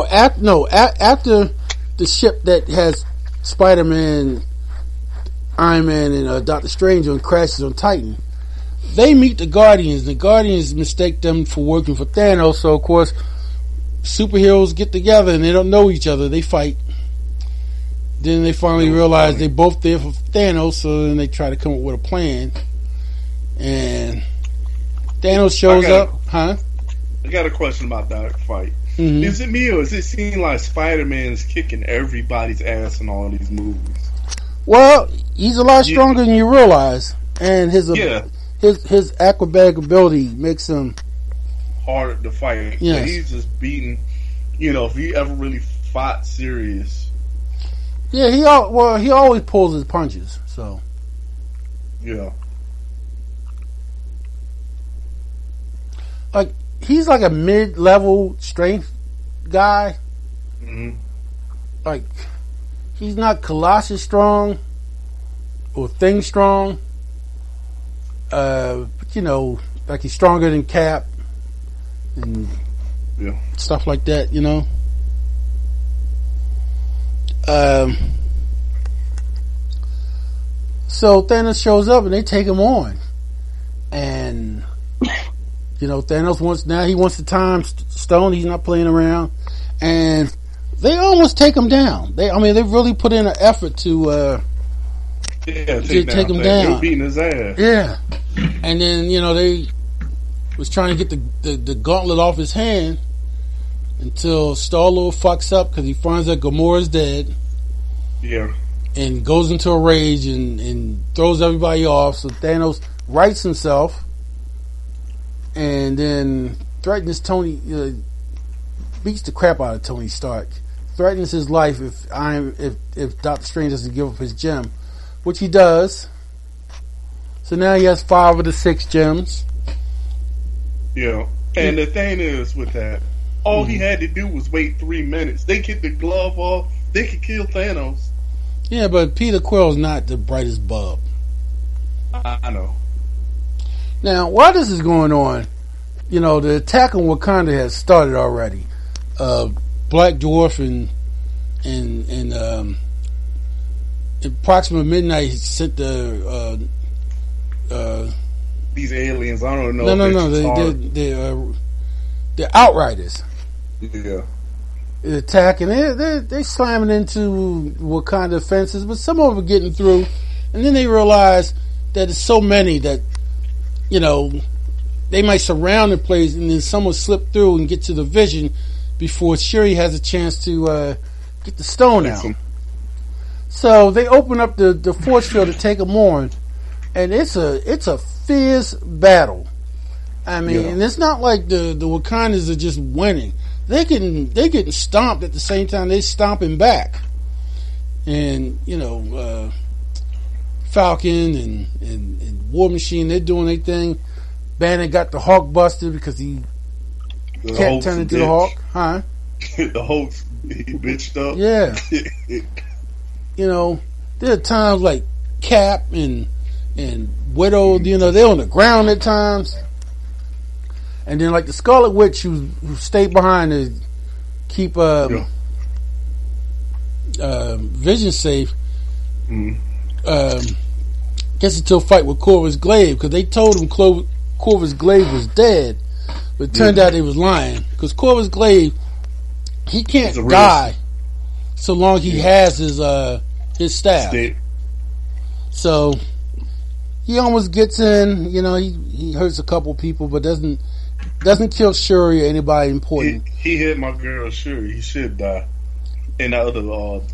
the ship that has Spider-Man, Iron Man, and Doctor Strange on crashes on Titan. They meet the Guardians. The Guardians mistake them for working for Thanos, so of course superheroes get together and they don't know each other. They fight. Then they finally realize they both there for Thanos, so then they try to come up with a plan. And Thanos shows up. I got a question about that fight. Mm-hmm. Is it me, or does it seem like Spider-Man's kicking everybody's ass in all these movies? Well, he's a lot stronger than you realize, and his acrobatic ability makes him hard to fight. Yes. So he's just beating. If he ever really fought serious. Yeah, he always pulls his punches. So yeah, like he's like a mid-level strength guy. Mm-hmm. Like he's not Colossus strong or Thing strong. But like he's stronger than Cap and stuff like that. So Thanos shows up and they take him on, and Thanos wants the time stone. He's not playing around, and they almost take him down. They really put in an effort to take him down. Beating his ass. Yeah, and then they was trying to get the gauntlet off his hand until Star-Lord fucks up because he finds that Gamora's dead. Yeah. And goes into a rage and throws everybody off. So Thanos rights himself and then threatens Tony, beats the crap out of Tony Stark. Threatens his life if Doctor Strange doesn't give up his gem, which he does. So now he has 5 of the 6 gems. Yeah. And the thing is with that, all he had to do was wait 3 minutes. They get the glove off. They could kill Thanos. Yeah, but Peter Quill's not the brightest bulb. I know. Now, while this is going on, the attack on Wakanda has started already. Black Dwarf and approximately midnight sent these aliens. I don't know. No. They're Outriders. Yeah. Attack, and they slamming into Wakanda fences, but some of them are getting through, and then they realize that there's so many that they might surround the place, and then someone slip through and get to the Vision before Shuri has a chance to get the stone out. So they open up the force field to take them on, and it's a fierce battle. And it's not like the Wakandas are just winning. They getting stomped at the same time they stomping back. and Falcon and War Machine, they're doing their thing. Banner got the Hulk busted because he can't turn into the Hulk, huh? The Hulk, he bitched up. Yeah. There are times like Cap and Widow, they're on the ground at times. And then like the Scarlet Witch who stayed behind to keep Vision safe, gets into a fight with Corvus Glaive because they told him Corvus Glaive was dead, but it turned out he was lying because Corvus Glaive, he can't die so long he has his staff. So he almost gets in. He hurts a couple people, but doesn't kill Shuri or anybody important. He hit my girl Shuri. He should die. And the other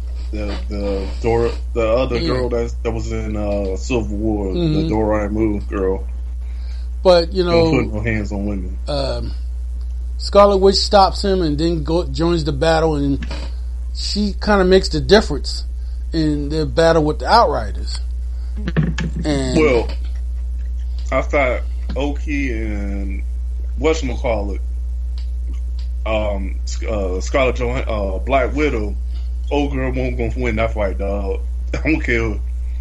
girl that was in Civil War, the Dormammu girl. But putting no hands on women. Scarlet Witch stops him and then joins the battle, and she kind of makes the difference in their battle with the Outriders. And I thought Oki and whatchamacallit, Scarlett Johansson, Black Widow, old girl won't gonna win that fight, dog. I don't care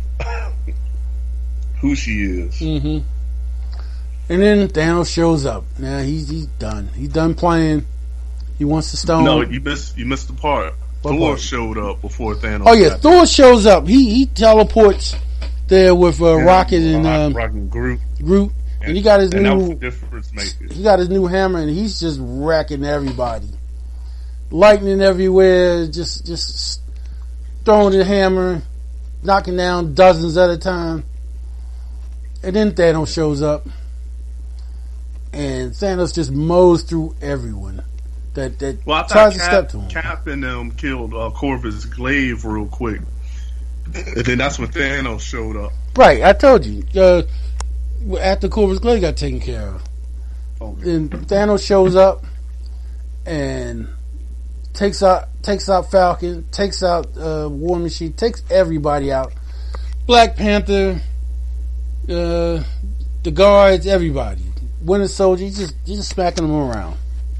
who she is. Mm-hmm. And then Thanos shows up. Now he's done. He's done playing. He wants the stone. No, you missed the part. Thor showed up before Thanos. Oh yeah, Thor shows up. He teleports there with Rocket and Groot. And he got his that was the difference maker. He got his new hammer, and he's just wrecking everybody. Lightning everywhere, just throwing the hammer, knocking down dozens at a time. And then Thanos shows up, and Thanos just mows through everyone that tries to step to him. Cap and them killed Corvus Glaive real quick, and then that's when Thanos showed up. Right, I told you. After Corvus Glaive got taken care of, then Thanos shows up and takes out Falcon, takes out War Machine, takes everybody out. Black Panther, the guards, everybody. Winter Soldier, he's just smacking them around.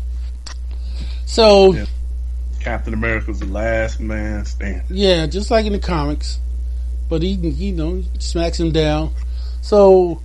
So Captain America's the last man standing. Yeah, just like in the comics, but he smacks him down. So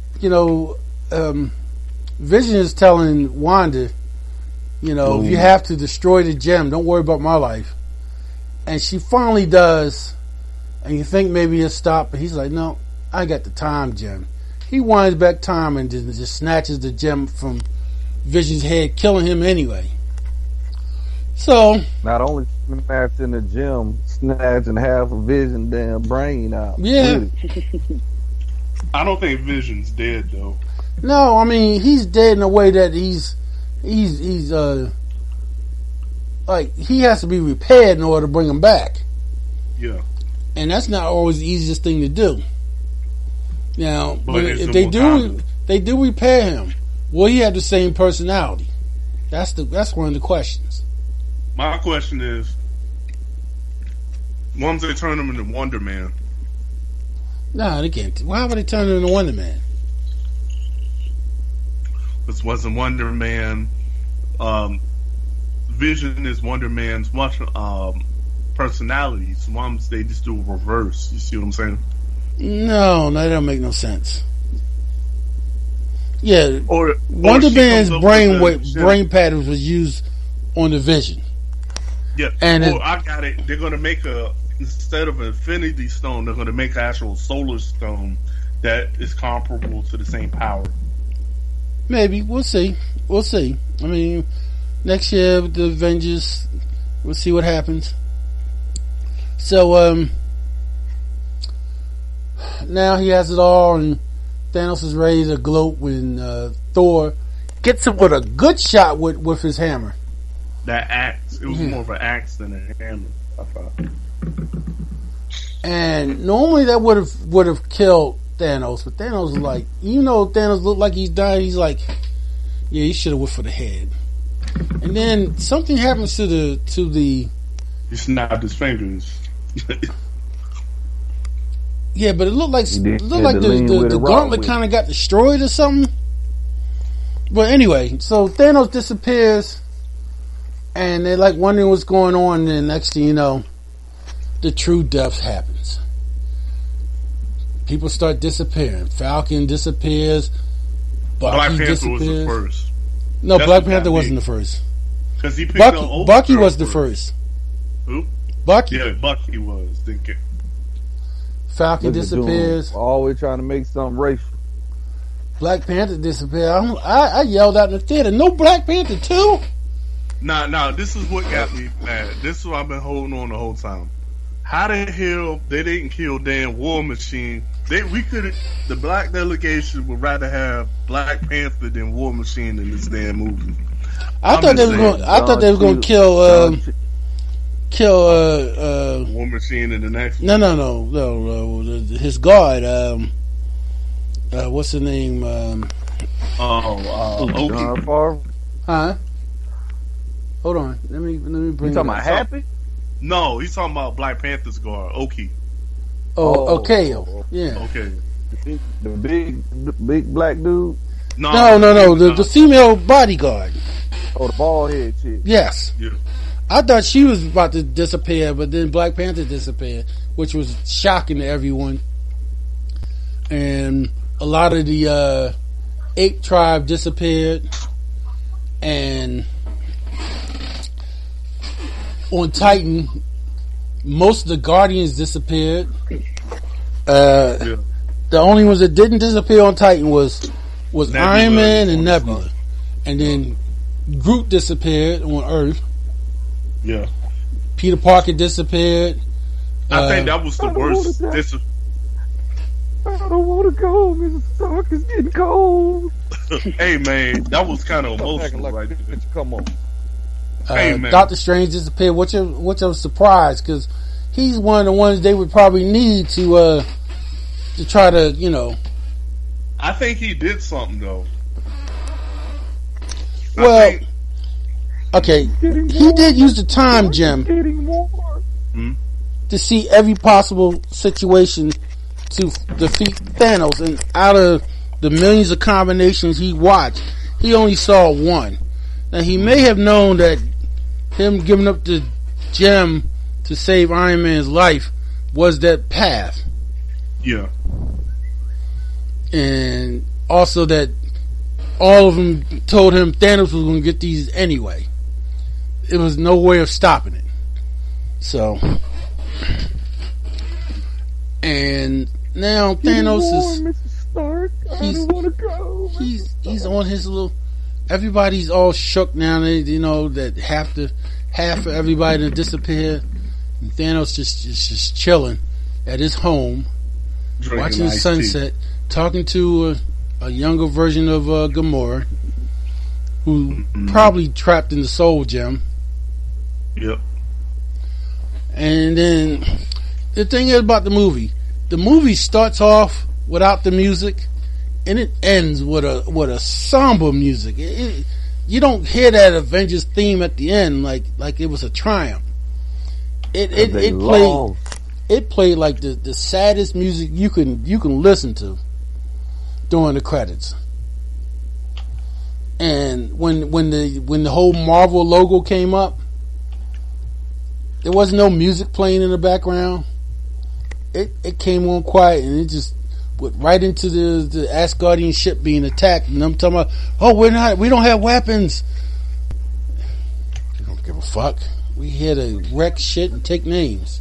Vision is telling Wanda, if you have to destroy the gem, don't worry about my life. And she finally does, and you think maybe he'll stop, but he's like, no, I got the time gem. He winds back time and just snatches the gem from Vision's head, killing him anyway. So not only snatching the gem, snatching half of Vision's damn brain out. Yeah. I don't think Vision's dead though. No, I mean he's dead in a way that he's like he has to be repaired in order to bring him back. Yeah. And that's not always the easiest thing to do. Now, but if they do repair him, will he have the same personality? That's one of the questions. My question is, once they turn him into Wonder Man. No, they can't. Why would they turn him into Wonder Man? This wasn't Wonder Man. Vision is Wonder Man's personality. Sometimes they just do a reverse. You see what I'm saying? No, that don't make no sense. Yeah, or Wonder Man's brain patterns was used on the Vision. Yeah, and I got it. They're gonna make instead of an Infinity Stone, they're gonna make an actual Solar Stone that is comparable to the same power. Maybe we'll see. I mean, next year with the Avengers, we'll see what happens. So now he has it all, and Thanos is ready to gloat when Thor gets him with a good shot with his hammer. That axe. It was more of an axe than a hammer, I thought. And normally that would have killed Thanos, but Thanos was like, Thanos looked like he's dying. He's like, yeah, he should have went for the head. And then something happens to the. He snapped his fingers. Yeah, but it looked like did- the gauntlet kind of got destroyed or something. But anyway, so Thanos disappears, and they're like wondering what's going on. And then next thing you know, the true death happens. People start disappearing. Falcon disappears. Black Bucky Panther disappears. was the first. No, That's Black what Panther got wasn't me. the first. Because he picked up Bucky Overkill was the first. Who? Bucky. Yeah, Bucky was. Falcon Look at disappears. Doom, always trying to make something racial. Black Panther disappeared. I yelled out in the theater, "No Black Panther 2?" Nah, this is what got me mad. This is what I've been holding on the whole time. How the hell they didn't kill damn War Machine? The black delegation would rather have Black Panther than War Machine in this damn movie. I thought they was going to kill War Machine in the next one. No. His guard. What's the name? Oki. John Favreau. Huh? Hold on. Let me bring. You talking about Happy? No, he's talking about Black Panther's guard, Oki. Okay. Yeah. Okay. The big black dude. No. The female bodyguard. Oh, the bald head chick. Yes. Yeah. I thought she was about to disappear, but then Black Panther disappeared, which was shocking to everyone. And a lot of the ape tribe disappeared, and on Titan, most of the Guardians disappeared. The only ones that didn't disappear on Titan was Nebula Iron Man and on Nebula, and then Groot disappeared on Earth. Yeah. Peter Parker disappeared. I think that was the worst. I don't want to go. Mr. Stark is getting cold. Hey man, that was kind of emotional, right there. Come on. Hey, man. Doctor Strange disappeared, which I'm surprised because he's one of the ones they would probably need to try to, I think he did something though. Well, okay, he did use the time gem to see every possible situation to defeat Thanos, and out of the millions of combinations he watched, he only saw one. Now he may have known that him giving up the gem to save Iron Man's life was that path, Yeah. and also that all of them told him Thanos was going to get these anyway. It was no way of stopping it. So, and now Thanos is he's on his little. Everybody's all shook now. That half of everybody that disappeared. And Thanos just chilling at his home, Drinking watching the iced sunset, talking to a younger version of Gamora, who probably trapped in the Soul Gem. tea. Yep. And then the thing is about the movie starts off without the music, and it ends with a somber music. You don't hear that Avengers theme at the end like it was a triumph. It played like the saddest music you can listen to during the credits. And when the whole Marvel logo came up, there wasn't no music playing in the background. It came on quiet, and it just went right into the Asgardian ship being attacked. And I'm talking about, we don't have weapons. We don't give a fuck. We here to wreck shit and take names.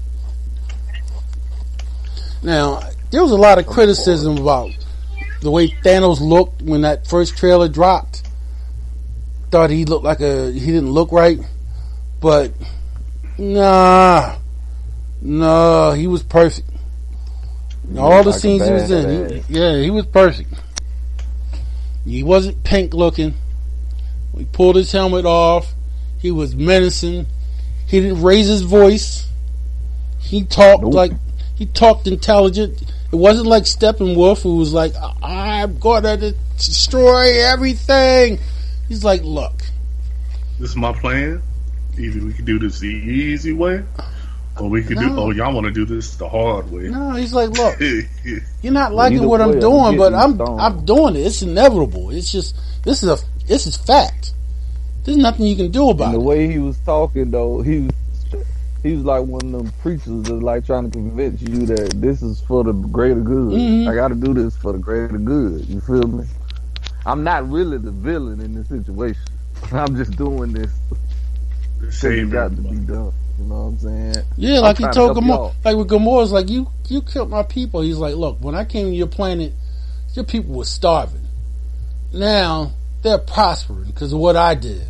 Now, there was a lot of criticism about the way Thanos looked when that first trailer dropped. Thought he looked like he didn't look right, but no, he was perfect. All the scenes he was in, he was perfect. He wasn't pink looking. He pulled his helmet off. He was menacing. He didn't raise his voice. He talked he talked intelligent. It wasn't like Steppenwolf, who was like, I'm gonna destroy everything. He's like, look, This is my plan. Either we can do this the easy way, Or we could do. Oh, y'all want to do this the hard way? No, he's like, look, you're not Either liking what way, I'm I'm doing, but getting stoned. I'm doing it. It's inevitable. It's just this is fact. There's nothing you can do about And the it. way he was talking, though, he was like one of them preachers that's like trying to convince you that this is for the greater good. Mhm. I got to do this for the greater good. You feel me? I'm not really the villain in this situation. I'm just doing this because it got to be done. You know what I'm saying? Yeah, like he I'm told trying to help Gamora. y'all. Like with Gamora's like, you killed my people. He's like, look, when I came to your planet, your people were starving. Now they're prospering because of what I did.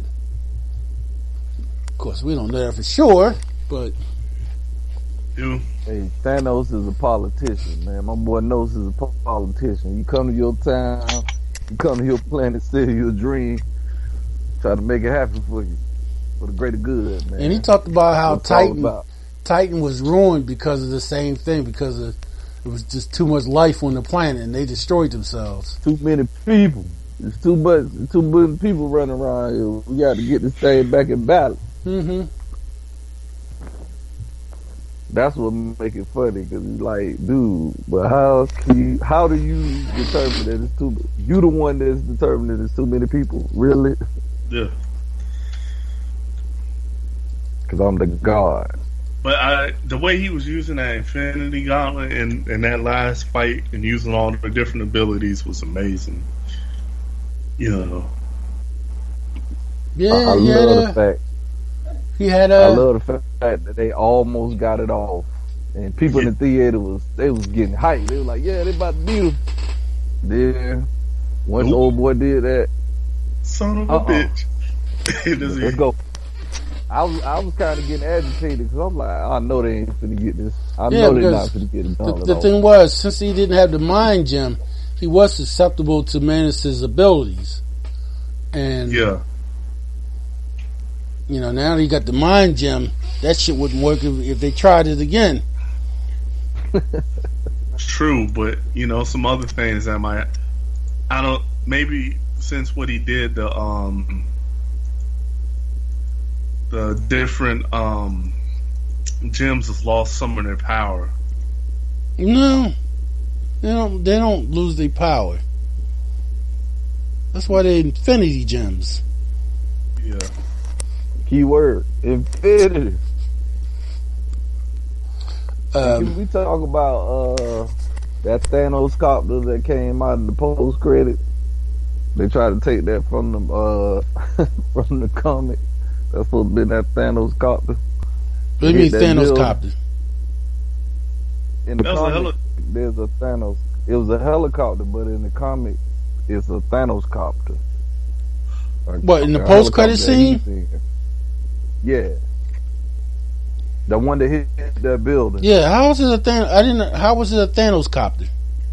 Of course, we don't know that for sure, but You. Hey, Thanos is a politician, man. My boy knows he's a politician. You come to your town, you come to your planet, sell your dream, try to make it happen for you, for the greater good, man. and he talked about how That's what it's all Titan was ruined because of the same thing, because it was just too much life on the planet and they destroyed themselves. Too many people. There's too many people running around here. We got to get this thing back in balance. Mm-hmm. That's what make it funny, because it's like, dude, but how do you determine that it's too? You the one that's determining that it's too many people, really? Yeah. Because I'm the god. But the way he was using that Infinity Gauntlet in that last fight and using all the different abilities was amazing. You know. Yeah, I love the fact. He had I love the fact that they almost got it off, and people in the theater was getting hyped. They were like, "Yeah, they about to beat him." Then once the old boy did that, son of a bitch. Let's go. I was kind of getting agitated because I'm like, I know they ain't finna get this. I know they're not finna get it done. The thing was, since he didn't have the mind gem, he was susceptible to Manus' abilities, and yeah. You know, now that he got the mind gem, that shit wouldn't work if they tried it again. True, but you know, some other things that maybe since what he did, the different gems has lost some of their power. No, they don't lose their power. That's why they're infinity gems. Yeah. Keyword, infinity. Can we talk about that Thanos copter that came out in the post credit? They tried to take that from the from the comic. That's supposed to be that Thanos copter. What do you mean Thanos copter? In the comic, there's a Thanos. It was a helicopter, but in the comic, it's a Thanos copter. What, in the post credit scene? Yeah. The one that hit that building. Yeah, how was it a how was it a Thanos copter?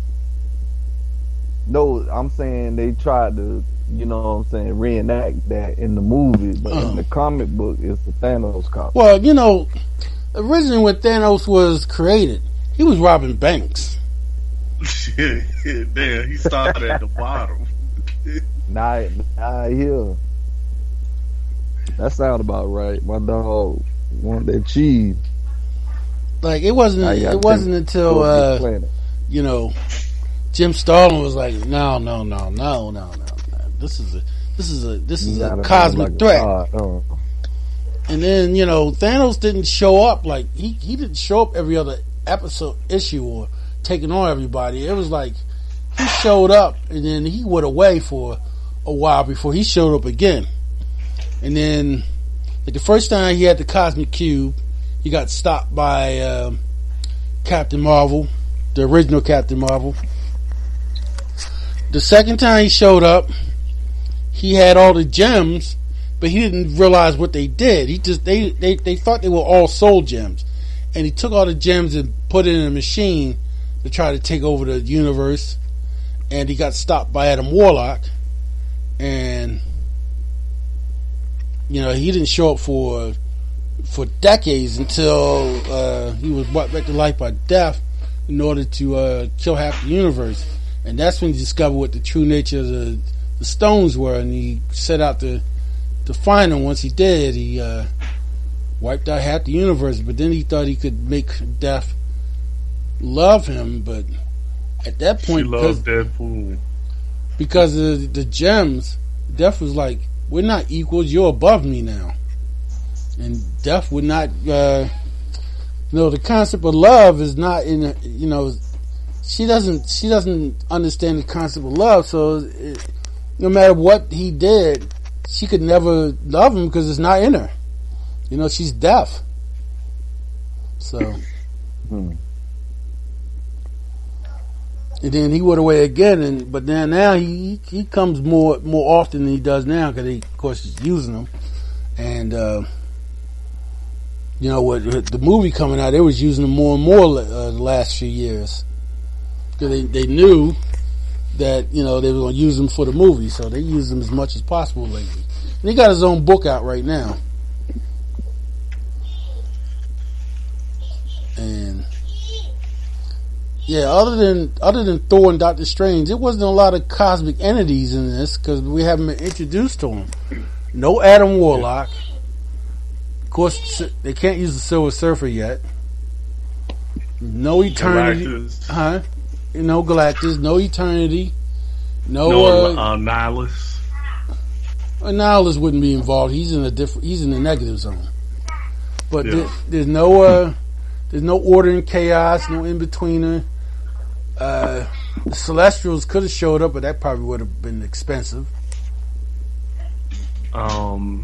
No, I'm saying they tried to, you know what I'm saying, reenact that in the movie, but in the comic book, it's the Thanos copter. Well, you know, originally when Thanos was created, he was robbing banks. Damn, he started at the bottom. Nah, yeah. That sound about right. My dog wanted that cheese. Like it wasn't until you know, Jim Starlin was like, no. This is a cosmic threat. And then, you know, Thanos didn't show up like he didn't show up every other issue or taking on everybody. It was like he showed up and then he went away for a while before he showed up again. And then, like the first time he had the Cosmic Cube, he got stopped by Captain Marvel, the original Captain Marvel. The second time he showed up, he had all the gems, but he didn't realize what they did. They thought they were all soul gems, and he took all the gems and put it in a machine to try to take over the universe. And he got stopped by Adam Warlock, and you know, he didn't show up for decades until he was brought back to life by death in order to kill half the universe. And that's when he discovered what the true nature of the stones were, and he set out to find them. Once he did, he wiped out half the universe, but then he thought he could make Death love him, but at that point, She loves Deadpool. because of the gems, Death was like, we're not equals, you're above me now. And Death would not, the concept of love is not in, she doesn't understand the concept of love, so no matter what he did, she could never love him because it's not in her. She's deaf. So. And then he went away again, but then now he comes more often than he does now because of course he's using them. And with the movie coming out, they was using them more and more the last few years because they knew that they were going to use them for the movie, so they use them as much as possible lately. And he got his own book out right now, and. Yeah, other than Thor and Doctor Strange, it wasn't a lot of cosmic entities in this because we haven't been introduced to them. No Adam Warlock. Of course, they can't use the Silver Surfer yet. No Eternity. Galactus. No Galactus. No Eternity. No Nihilus. Nihilus wouldn't be involved. He's in the negative zone. But there's no order and chaos. No in betweener. The Celestials could have showed up, but that probably would have been expensive. The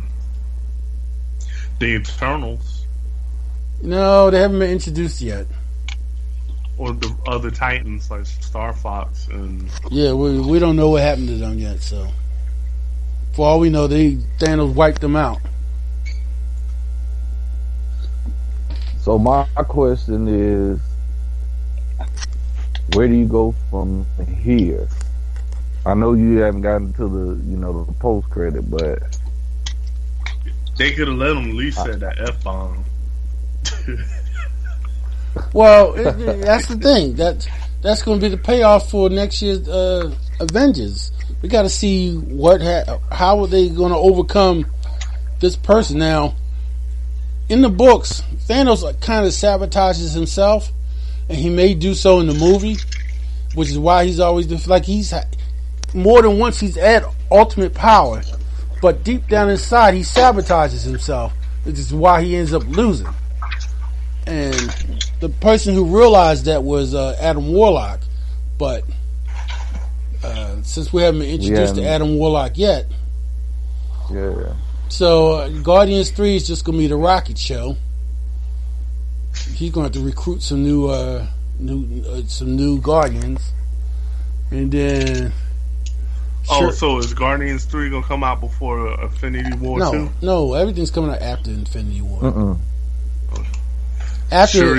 Eternals. No, they haven't been introduced yet. Or the other Titans like Star Fox and. Yeah, we don't know what happened to them yet. So, for all we know, Thanos wiped them out. So my question is, where do you go from here? I know you haven't gotten to the post credit, but they could have let him at least say that F-bomb. Well, that's the thing. That's going to be the payoff for next year's Avengers. We got to see how are they going to overcome this person now. In the books, Thanos kind of sabotages himself, and he may do so in the movie, which is why he's always he's more than once he's at ultimate power, but deep down inside he sabotages himself, which is why he ends up losing. And the person who realized that was Adam Warlock, but since we haven't been introduced to Adam Warlock yet, so Guardians 3 is just going to be the Rocket show. He's going to have to recruit some new Guardians, and then. So is Guardians 3 going to come out before Infinity War 2? No, everything's coming out after Infinity War. Uh-uh. After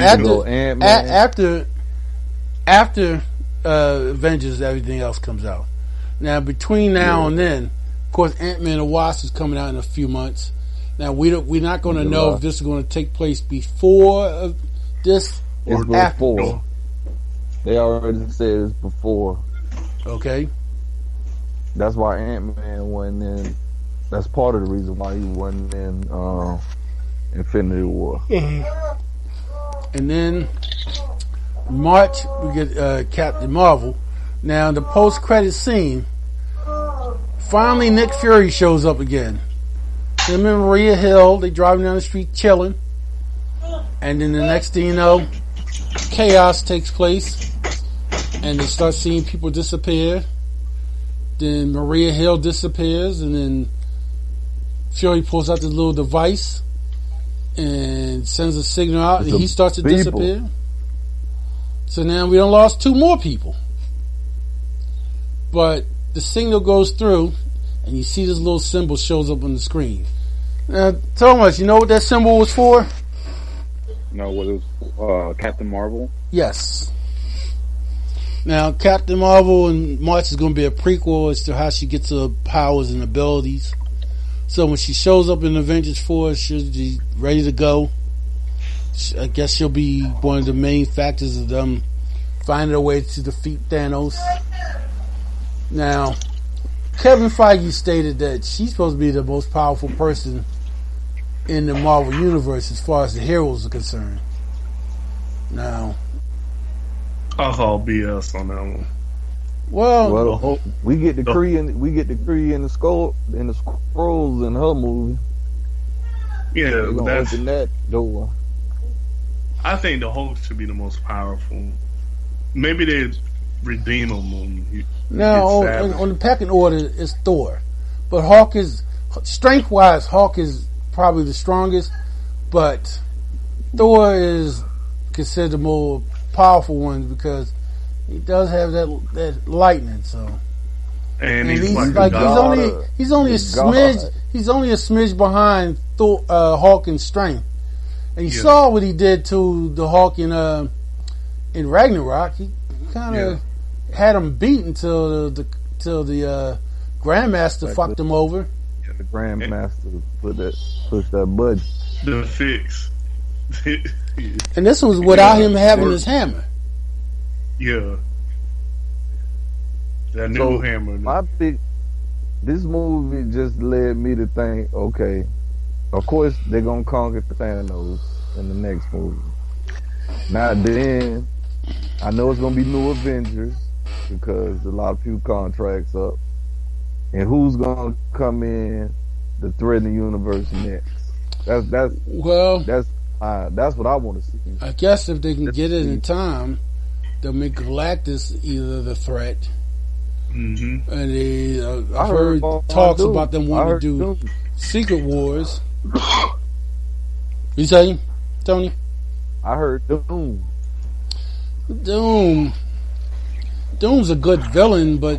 Avengers, everything else comes out. Now between now and then, of course, Ant-Man and the Wasp is coming out in a few months. Now we're not going to know if this is going to take place before this or after. Before. They already said it's before. Okay. That's why Ant-Man wasn't in. That's part of the reason why he wasn't in Infinity War. And then March we get Captain Marvel. Now the post-credit scene. Finally, Nick Fury shows up again. Him and Maria Hill, they driving down the street chilling. And then the next thing you know, chaos takes place. And they start seeing people disappear. Then Maria Hill disappears. And then Fury pulls out this little device and sends a signal out. And he starts to disappear. So now we done lost 2 more people. But the signal goes through, and you see this little symbol shows up on the screen. Now, Thomas, you know what that symbol was for? No, what it was? Captain Marvel? Yes. Now, Captain Marvel in March is going to be a prequel as to how she gets her powers and abilities. So when she shows up in Avengers 4, she'll be ready to go. I guess she'll be one of the main factors of them finding a way to defeat Thanos. Now, Kevin Feige stated that she's supposed to be the most powerful person in the Marvel Universe as far as the heroes are concerned. Now, I'll call BS on that one. well, we get the Kree and the scrolls in her movie. Yeah, They're gonna that's. open that door. I think the Hulk should be the most powerful. Maybe they redeem him when he now gets savage. on the pecking order is Thor, but Hawk is strength-wise. Hawk is probably the strongest, but Thor is considered the more powerful one because he does have that lightning. So, and and he's he's like a god. he's only a He's smidge. God. He's only a smidge behind Thor, Hawk in strength. And you Yeah. saw what he did to the Hawk in Ragnarok. He kind of had him beat until the Grandmaster fucked him over. The Grandmaster pushed that button. The fix. And this was without him having his hammer. Yeah. That new hammer. This movie just led me to think, okay, of course they're gonna conquer Thanos in the next movie. Now then, I know it's gonna be new Avengers because a lot of people contracts up. And who's gonna come in to threaten the universe next? That's what I want to see. I guess if they can get it in time, they'll make Galactus either the threat. Mm-hmm. And I've heard talks about them wanting to do Doom. Secret Wars. You saying, Tony? I heard Doom. Doom's a good villain, but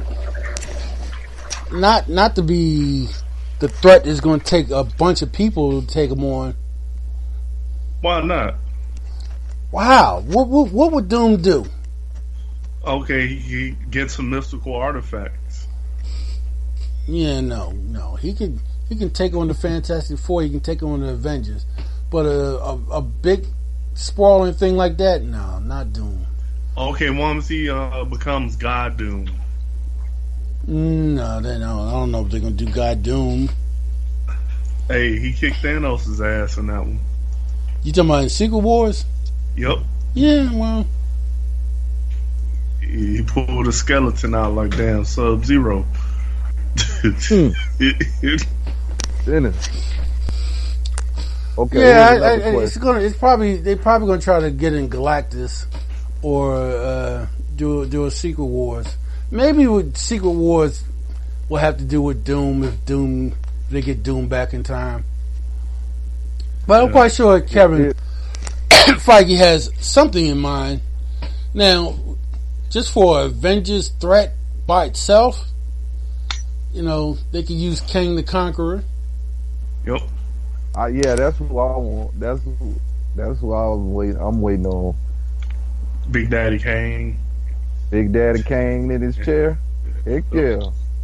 not to be the threat is going to take a bunch of people to take him on. Why not? Wow, what would Doom do? Okay, he gets some mystical artifacts. Yeah, no, he can take on the Fantastic Four. He can take on the Avengers, but a big sprawling thing like that, no, not Doom. Okay, once he becomes God Doom. No, I don't know if they're gonna do God Doom. Hey, he kicked Thanos' ass in that one. You talking about in Secret Wars? Yep. Yeah, well, He pulled a skeleton out like damn Sub-Zero. Dennis. Okay. yeah, here's another they're probably gonna try to get in Galactus or do a Secret Wars. Maybe with Secret Wars will have to do with Doom if they get Doom back in time. But I'm quite sure Kevin Feige has something in mind. Now, just for Avengers threat by itself, they could use Kang the Conqueror. Yep. Yeah, that's who I want. That's who I'm waiting on. Big Daddy Kang. Big Daddy Kang in his chair. Heck yeah.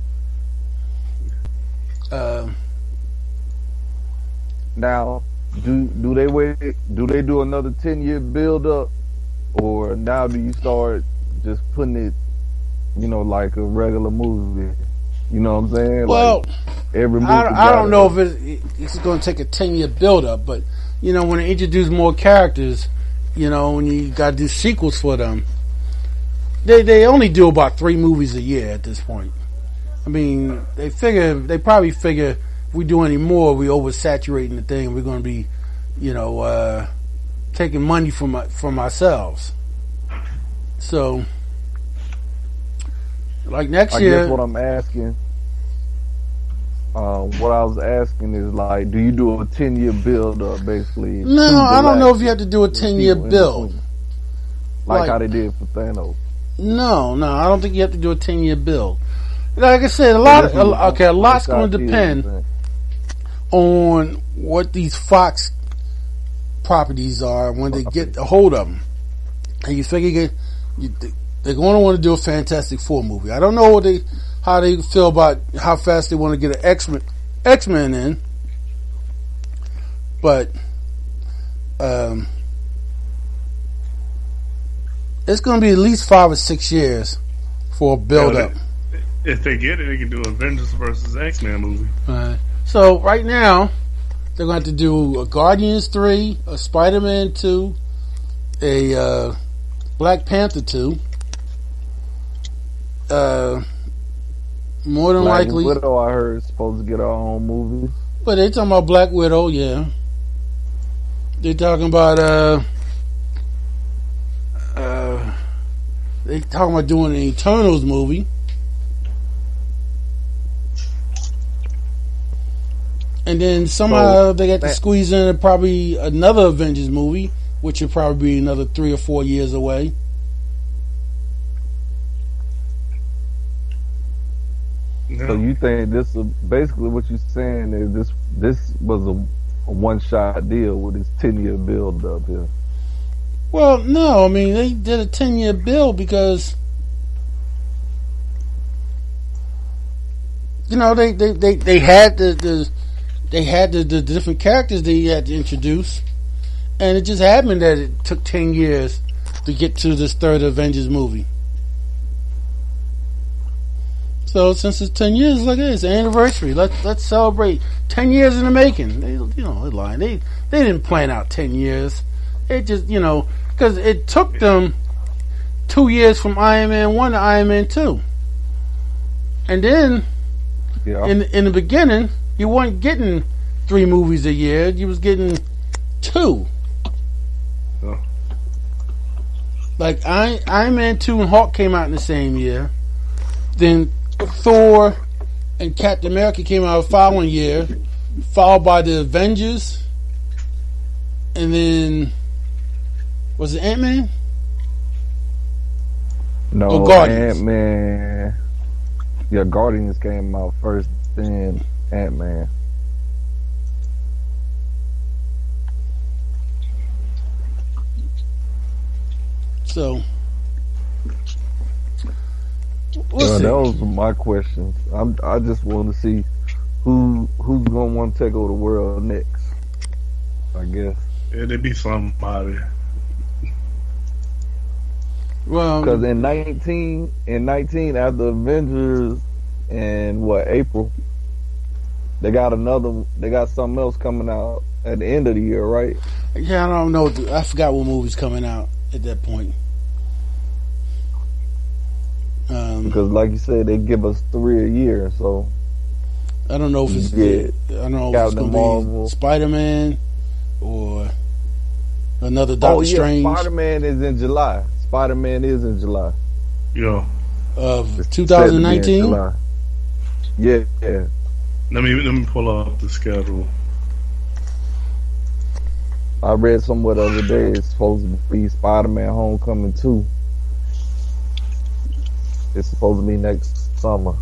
Now, do they wait? Do they do another 10-year build up, or now do you start just putting it, like a regular movie? You know what I'm saying? Well, like every movie. I don't know if it's going to take a 10-year build up, but when they introduce more characters, when you got to do sequels for them, they only do about 3 movies a year at this point. I mean, they probably figure if we do any more, we oversaturating the thing. We're going to be, taking money from ourselves. So, like next year, I guess what I'm asking, what I was asking is like, do you do a 10-year build up basically? No, I don't know if you have to do a 10-year build. Like how they did for Thanos. No, I don't think you have to do a 10-year build. Like I said, a lot's going to depend on what these Fox properties are when they get a hold of them. And you figure they're going to want to do a Fantastic Four movie. I don't know how they feel about how fast they want to get an X-Men in, but it's going to be at least 5 or 6 years for a build-up. If they get it, they can do Avengers versus X-Men movie. So right now, They're going to have to do a Guardians 3, a Spider-Man 2, a Black Panther 2. More than likely. Black Widow, I heard, is supposed to get her own movie. But they talking about Black Widow, yeah. They talking about they talking about doing an Eternals movie. And then somehow they got to squeeze in probably another Avengers movie, which will probably be another 3 or 4 years away. No. So you think this is basically what you're saying is this was a one-shot deal with this 10-year build up here? Well, no, I mean they did a 10-year build because you know they had the different characters that you had to introduce, and it just happened that it took 10 years to get to this third Avengers movie. So since it's 10 years, look at it, it's an anniversary. Let's celebrate 10 years in the making. They're lying. They didn't plan out 10 years. It just because it took them 2 years from Iron Man 1 to Iron Man 2, and then in the beginning you weren't getting 3 movies a year. You was getting 2. Oh. Like Iron Man 2 and Hulk came out in the same year. Then Thor and Captain America came out the following year, followed by the Avengers, and then was it Ant-Man? No, Guardians. Ant-Man. Yeah, Guardians came out first, then Ant-Man. So we'll see. That was my questions. I just want to see who's gonna want to take over the world next. I guess It'd be somebody. Well, because in 19 after Avengers in April, they got something else coming out at the end of the year, right? yeah, I don't know. I forgot what movie's coming out at that point. Because, like you said, they give us 3 a year, so I don't know if it's Captain going to Marvel, be Spider-Man or another Doctor Strange. Spider-Man is in July. Yo, Of 2019. Yeah. let me pull up the schedule. I read somewhere the other day it's supposed to be Spider-Man Homecoming 2. It's supposed to be next summer.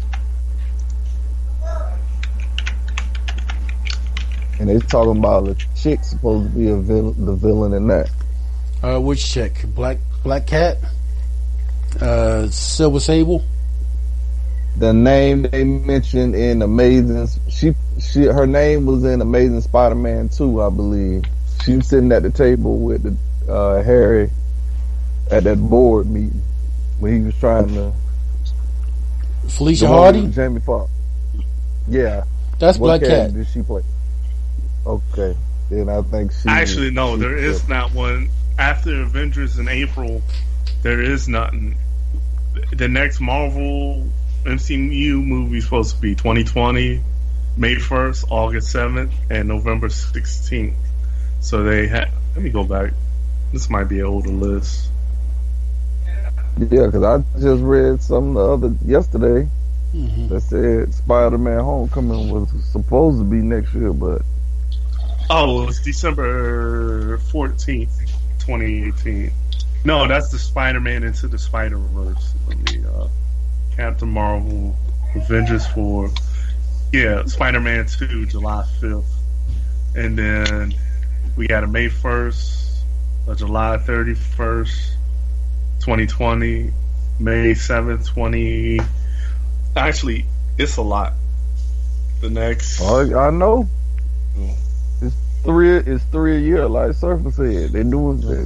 And they talking about a chick supposed to be the villain in that. Which chick? Black Cat? Silver Sable? The name they mentioned in her name was in Amazing Spider-Man 2, I believe. She was sitting at the table with the Harry at that board meeting when he was trying to. Felicia Hardy? Jamie Foxx. Yeah. That's What Black character Cat. did she play? Okay. Then I think she. Actually, no, there is not one. After Avengers in April, there is nothing. The next Marvel MCU movie is supposed to be 2020, May 1st, August 7th, and November 16th. So they had. Let me go back. This might be an older list. Yeah, because I just read something yesterday that said Spider-Man Homecoming was supposed to be next year, but Oh, it's December 14th, 2018. No, that's the Spider-Man Into the Spider-Verse. Captain Marvel, Avengers 4. Yeah, Spider-Man 2, July 5th. And then we got a May 1st, a July 31st, 2020, May 7th, 20... Actually, it's a lot. The next... I know. It's three a year, like Surfer said. They doing it.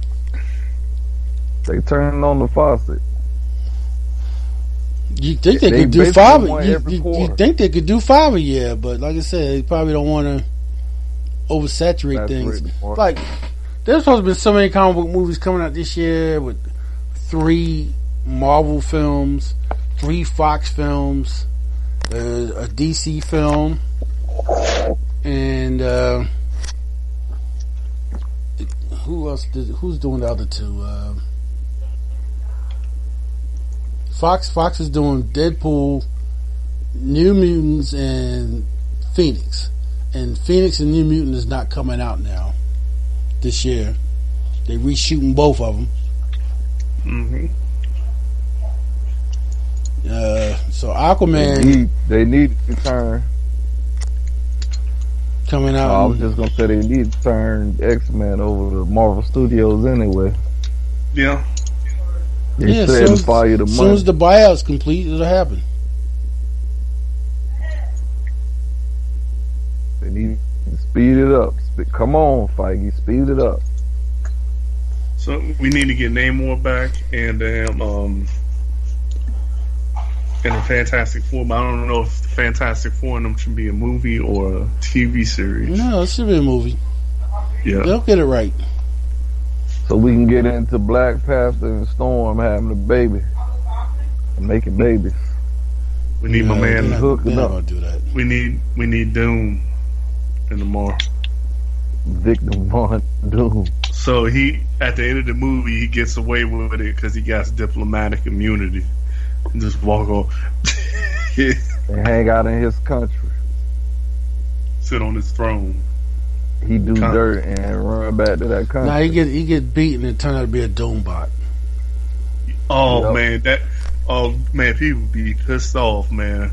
They turning on the faucet. You think they could do 5? You think they could do 5 a year? But like I said, they probably don't want to oversaturate That's things. really hard. Like, there's supposed to be so many comic book movies coming out this year with 3 Marvel films, 3 Fox films, a DC film, and who's doing the other 2? Fox is doing Deadpool, New Mutants, and Phoenix. And Phoenix and New Mutant is not coming out now this year. They reshooting both of them. Mm-hmm. So Aquaman They need to turn. coming out. I was just gonna say they need to turn X-Men over to Marvel Studios anyway. Yeah. They yeah, said to fire the as soon money. as the buyout's complete, it'll happen. They need to speed it up. Come on, Feige, speed it up. So we need to get Namor back and the Fantastic Four. But I don't know if the Fantastic Four and them should be a movie or a TV series. No, it should be a movie. Yeah. They'll get it right. So we can get into Black Panther and Storm having a baby and making babies. We need my they're man. not gonna do that. We need Doom in the Marvel. Victor Von Doom. So he, at the end of the movie, he gets away with it because he got diplomatic immunity. And just walk off. And hang out in his country. Sit on his throne. He do dirt and run back to that country. Now he get beaten and turn out to be a Doombot. Oh Yep. man, people be pissed off, man.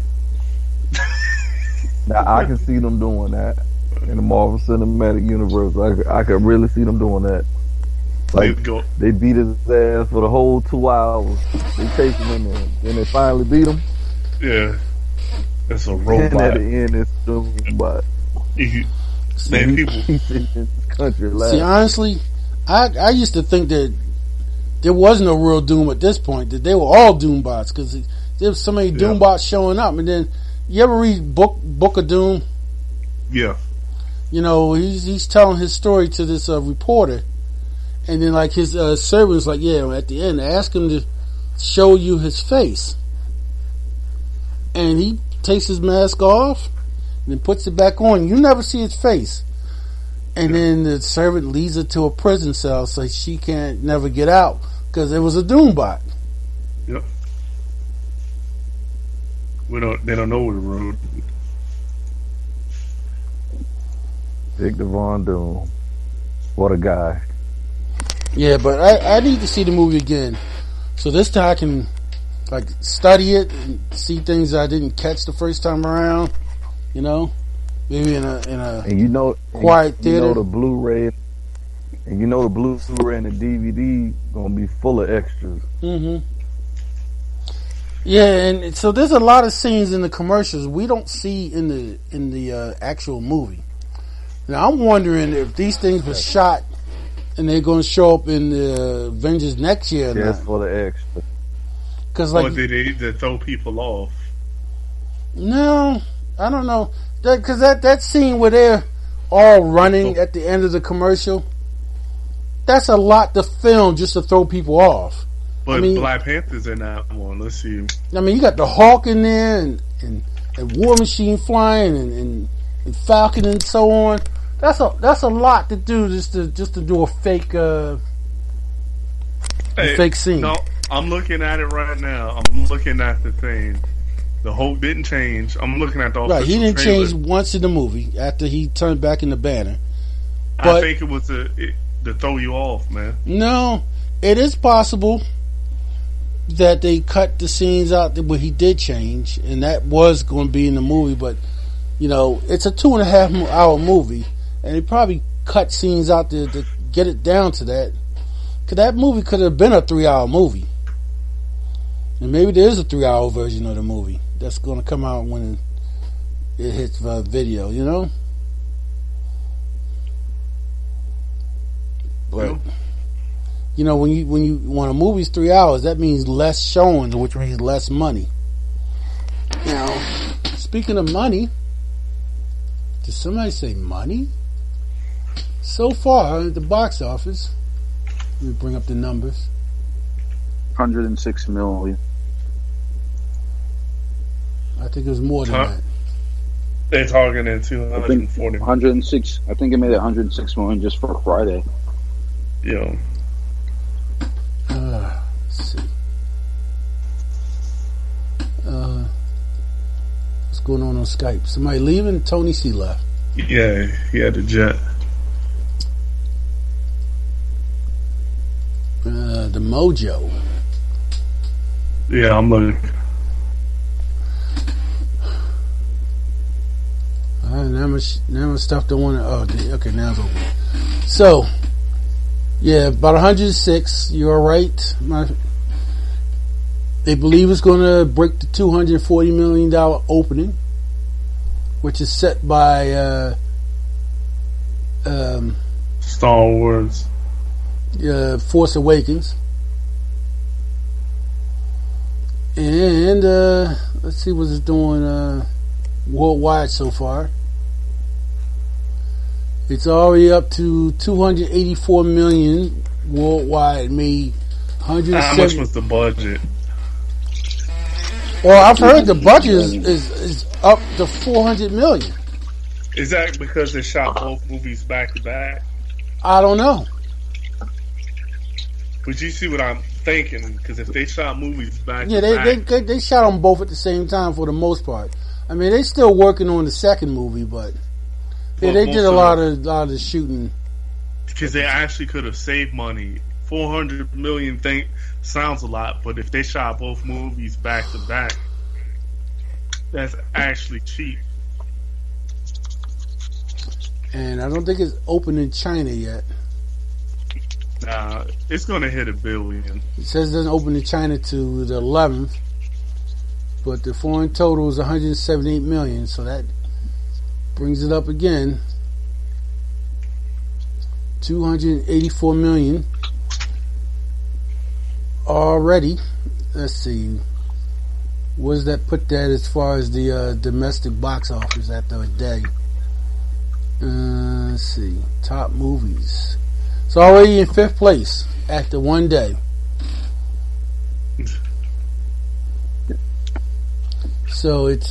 Now I can see them doing that in the Marvel Cinematic Universe. I could really see them doing that. Like they beat his ass for the whole 2 hours. They chasing him in, and they finally beat him. Yeah, it's a And robot. at the end, it's Doombot. Man, people. He's in his country. See, honestly, I used to think that there was no real Doom at this point. That they were all Doombots because there was so many Doombots showing up. And then you ever read Book of Doom? Yeah. You know, he's telling his story to this reporter, and then like his servant's like, yeah, at the end, ask him to show you his face, and he takes his mask off and then puts it back on. You never see his face, and then the servant leads her to a prison cell so she can't never get out because it was a Doombot. Yep. They don't know where the road. Victor Von Doom. What a guy. Yeah, but I need to see the movie again, so this time I can like study it and see things I didn't catch the first time around. You know, maybe in a And you know, quiet theater. You know the Blu-ray, and you know the Blu-ray and the DVD gonna be full of extras. Mm-hmm. Yeah, and so there's a lot of scenes in the commercials we don't see in the actual movie. Now I'm wondering if these things were shot and they're going to show up in the Avengers next year. Just for the extra. Because like, or did they throw people off? No, I don't know. Because that scene where they're all running at the end of the commercial, that's a lot to film just to throw people off. But Black Panther's in that one. Let's see. I mean, you got the Hulk in there and War Machine flying and Falcon and so on. That's a lot to do just to do a fake fake scene. No, I'm looking at it right now. I'm looking at the thing. The Hulk didn't change. I'm looking at the official right. He didn't trailer. change once in the movie after he turned back in the banner. I But think it was to throw you off, man. no, it is possible that they cut the scenes out where he did change, and that was going to be in the movie. But you know, it's a 2.5 hour movie, and they probably cut scenes out there to get it down to that. Because that movie could have been a 3-hour movie, and maybe there is a 3-hour version of the movie that's going to come out when it hits video. You know, but. You know, when a movie's 3 hours, that means less showings, which means less money. Now, speaking of money, did somebody say money? So far at the box office, let me bring up the numbers. 106 million. I think it was more than that. They're targeting I think 240. 106. I think it made 106 million just for Friday. Yeah. Let's see. What's going on Skype? Somebody leaving? Tony C left. Yeah, he had the jet. The Mojo. Yeah, I'm looking. Now my stuff don't want to. Oh, okay, now it's open. So, yeah, about 106. You're right. They believe it's going to break the $240 million opening, which is set by Star Wars. Force Awakens. And let's see what it's doing worldwide so far. It's already up to 284 million worldwide. Made 170. How much was the budget? Well, I've heard the budget is up to 400 million. Is that because they shot both movies back to back? I don't know. But you see what I'm thinking? Because if they shot movies back Yeah, to back, they shot them both at the same time for the most part. I mean, they're still working on the second movie, but yeah, they did a lot of the shooting. Because they actually could have saved money. 400 million sounds a lot, but if they shot both movies back to back, that's actually cheap. And I don't think it's open in China yet. Nah, it's gonna hit $1 billion. It says it doesn't open in China to the 11th, but the foreign total is 178 million, so that brings it up again. 284 million already. Let's see. Where does that put that as far as the domestic box office after a day? Let's see. Top movies. It's already in 5th place after one day. So it's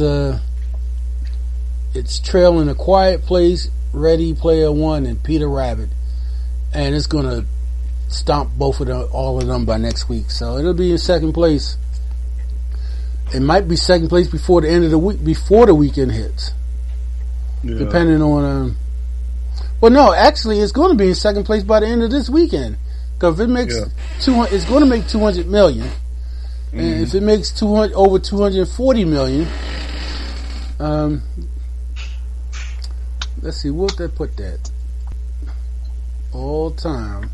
trailing A Quiet Place, Ready Player One, and Peter Rabbit, and it's gonna stomp all of them by next week. So it'll be in 2nd place. It might be 2nd place before the end of the week, before the weekend hits, depending on. Well, no, actually, it's going to be in 2nd place by the end of this weekend, because if it makes it's going to make 200 million, and if it makes over 240 million, let's see, what would that put that all time?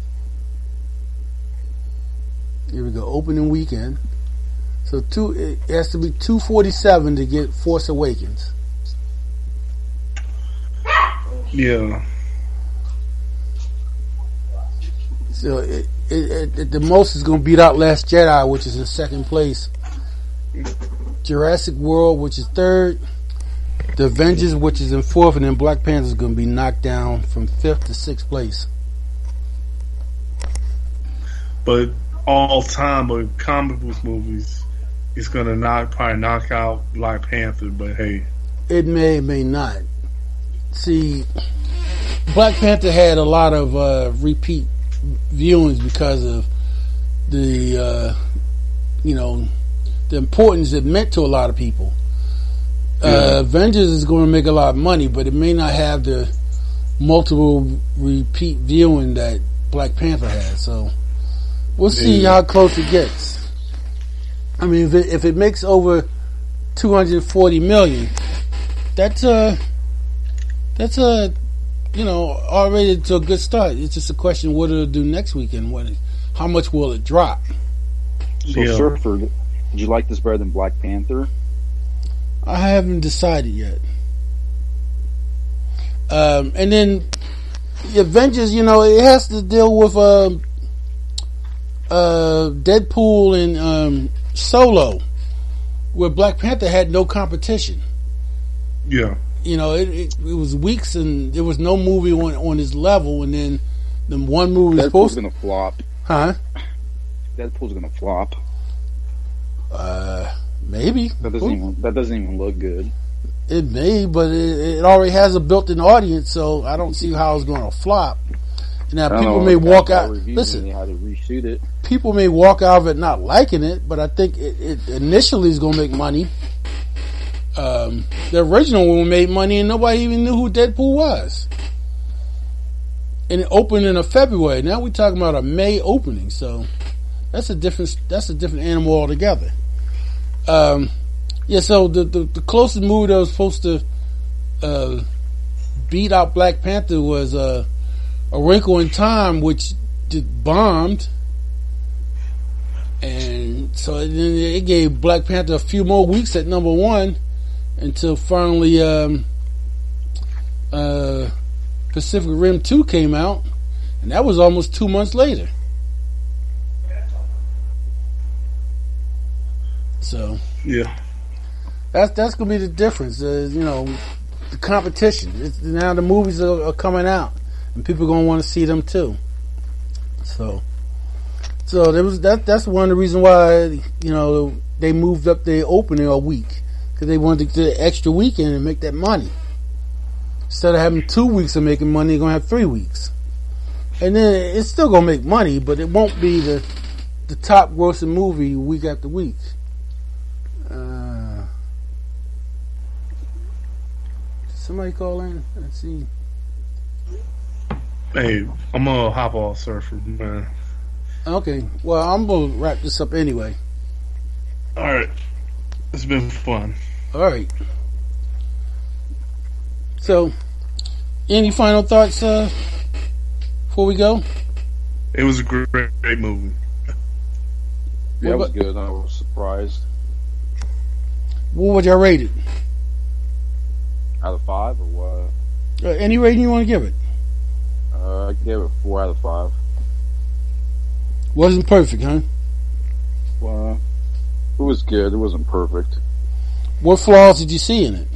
Here we go, opening weekend. So it has to be 247 to get Force Awakens. Yeah. So it the most is going to beat out Last Jedi, which is in 2nd place. Jurassic World, which is 3rd. The Avengers, which is in 4th, and then Black Panther is going to be knocked down from 5th to 6th place. But all time, but comic book movies, it's going to probably knock out Black Panther. But hey, it may not. See, Black Panther had a lot of repeat viewings because of the the importance it meant to a lot of people. Avengers is going to make a lot of money, but it may not have the multiple repeat viewing that Black Panther has. So we'll see how close it gets. I mean, if it makes over 240 million, that's already to a good start. It's just a question what it'll do next weekend. How much will it drop? So, Surfer, did you like this better than Black Panther? I haven't decided yet. And then the Avengers, it has to deal with Deadpool and Solo, where Black Panther had no competition. Yeah. You know, it was weeks, and there was no movie on his level, and then the one movie was Deadpool's supposed gonna flop. Huh? Deadpool's gonna flop. Maybe. That doesn't even look good. It may, but it already has a built-in audience, so I don't see how it's going to flop. Now, people may walk out. Listen, they had to reshoot it. People may walk out of it not liking it, but I think it initially is going to make money. The original one made money, and nobody even knew who Deadpool was. And it opened in February. Now we're talking about a May opening, so that's a different animal altogether. Yeah, so the closest movie that was supposed to beat out Black Panther was A Wrinkle in Time, which bombed, and so it gave Black Panther a few more weeks at number one until finally Pacific Rim 2 came out, and that was almost 2 months later. So yeah, that's gonna be the difference. You know, the competition. Now the movies are coming out, and people are gonna want to see them too. So there was that's one of the reasons why, you know, they moved up their opening a week, because they wanted to get an extra weekend and make that money. Instead of having 2 weeks of making money, they're gonna have 3 weeks, and then it's still gonna make money, but it won't be the top grossing movie week after week. Somebody call in? Let's see. Hey, I'm gonna hop off, Surfer, man. Okay, well, I'm gonna wrap this up anyway. Alright. It's been fun. Alright. So, any final thoughts before we go? It was a great movie. Yeah, it was good. I was surprised. What would y'all rate it? Out of 5 or what? Any rating you want to give it? I gave it 4 out of 5. Wasn't perfect, huh? Well, it was good. It wasn't perfect. What flaws did you see in it?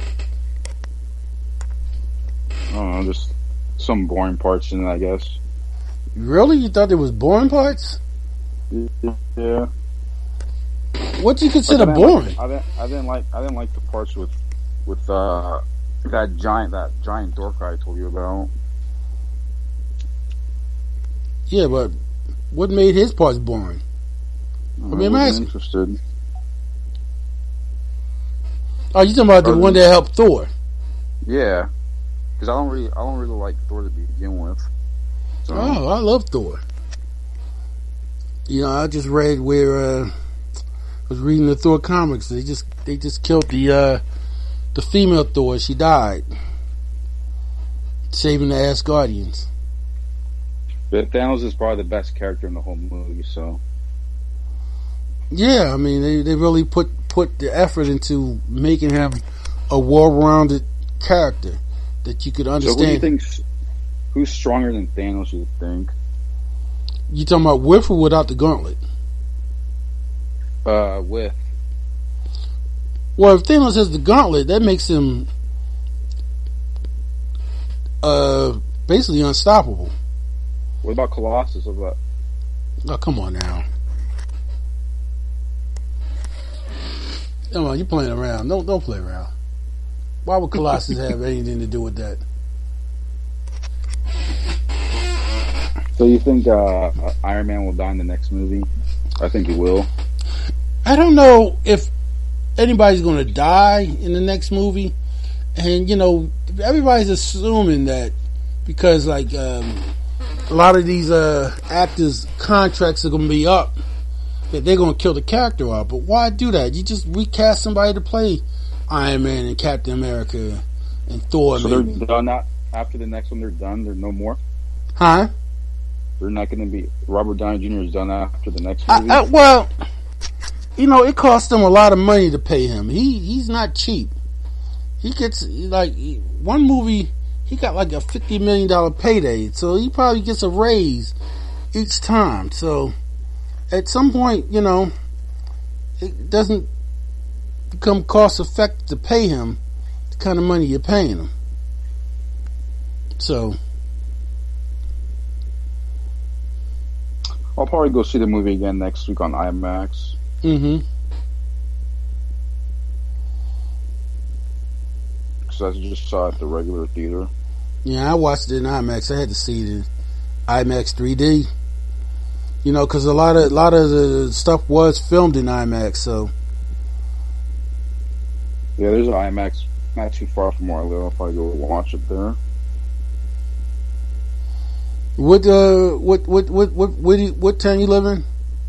I don't know, just some boring parts in it, I guess. Really? You thought there was boring parts? Yeah. What do you consider boring? I didn't like the parts with that giant dork I told you about. Yeah, but what made his parts boring? I mean, I'm asking. Interested. Oh, you talking about the one that helped Thor? Yeah, because I don't really like Thor to begin with. So. Oh, I love Thor. You know, I just read where I was reading the Thor comics. They just killed the female Thor. She died, saving the Asgardians. But Thanos is probably the best character in the whole movie. So. Yeah, I mean, they really put the effort into making him a well-rounded character that you could understand. So who do you think? Who's stronger than Thanos, you think? You talking about with or without the gauntlet? With. Well, if Thanos has the gauntlet, that makes him basically unstoppable. What about Colossus? What about? Oh, come on now. Come on, you're playing around. Don't play around. Why would Colossus have anything to do with that? So you think Iron Man will die in the next movie? I think he will. I don't know if anybody's going to die in the next movie, and you know, everybody's assuming that because like a lot of these actors' contracts are going to be up, that they're going to kill the character off. But why do that? You just recast somebody to play Iron Man and Captain America and Thor. So they're done after the next one. They're done. There's no more. Huh? They're not going to be. Robert Downey Jr. is done after the next movie. Well, you know, it costs them a lot of money to pay him. He's not cheap. He gets like one movie. He got like a $50 million payday, so he probably gets a raise each time. So at some point, you know, it doesn't become cost effective to pay him to kind of money you're paying them. So I'll probably go see the movie again next week on IMAX. mm-hmm. Because I just saw it at the regular theater. Yeah, I watched it in IMAX. I had to see it in IMAX 3D. You know, because a lot of the stuff was filmed in IMAX. So Yeah, there's an IMAX not too far from where I live. I'll probably go watch it there. what town you live in?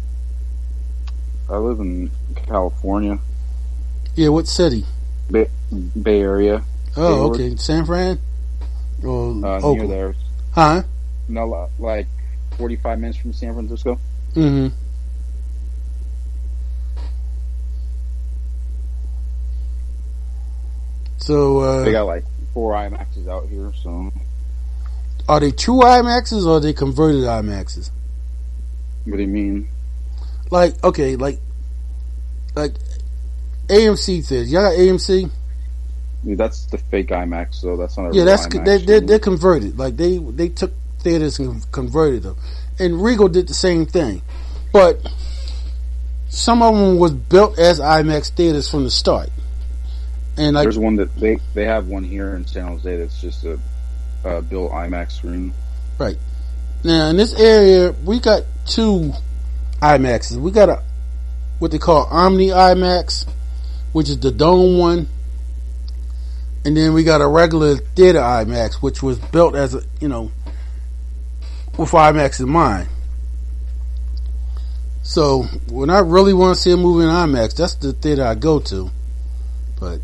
I live in California, Yeah, what city? Bay Area. Oh, Hayward. okay, San Fran or Near Oakland? there. Huh? No, like 45 minutes from San Francisco. Mm-hmm. So, They got like 4 IMAXs out here, so are they true IMAXs or are they converted IMAXs? what do you mean? Like, okay, like AMC theaters. Y'all got AMC? Yeah, that's the fake IMAX, so that's not a Yeah, real that's IMAX. they're converted. Like they took theaters and converted them, and Regal did the same thing, but some of them was built as IMAX theaters from the start. And like, There's one that they have one here in San Jose that's just a built IMAX screen. right now in this area, we got 2 IMAXs. We got what they call Omni IMAX, which is the dome one. And then we got a regular theater IMAX, which was built as a, with IMAX in mind. So when I really want to see a movie in IMAX, that's the theater I go to. But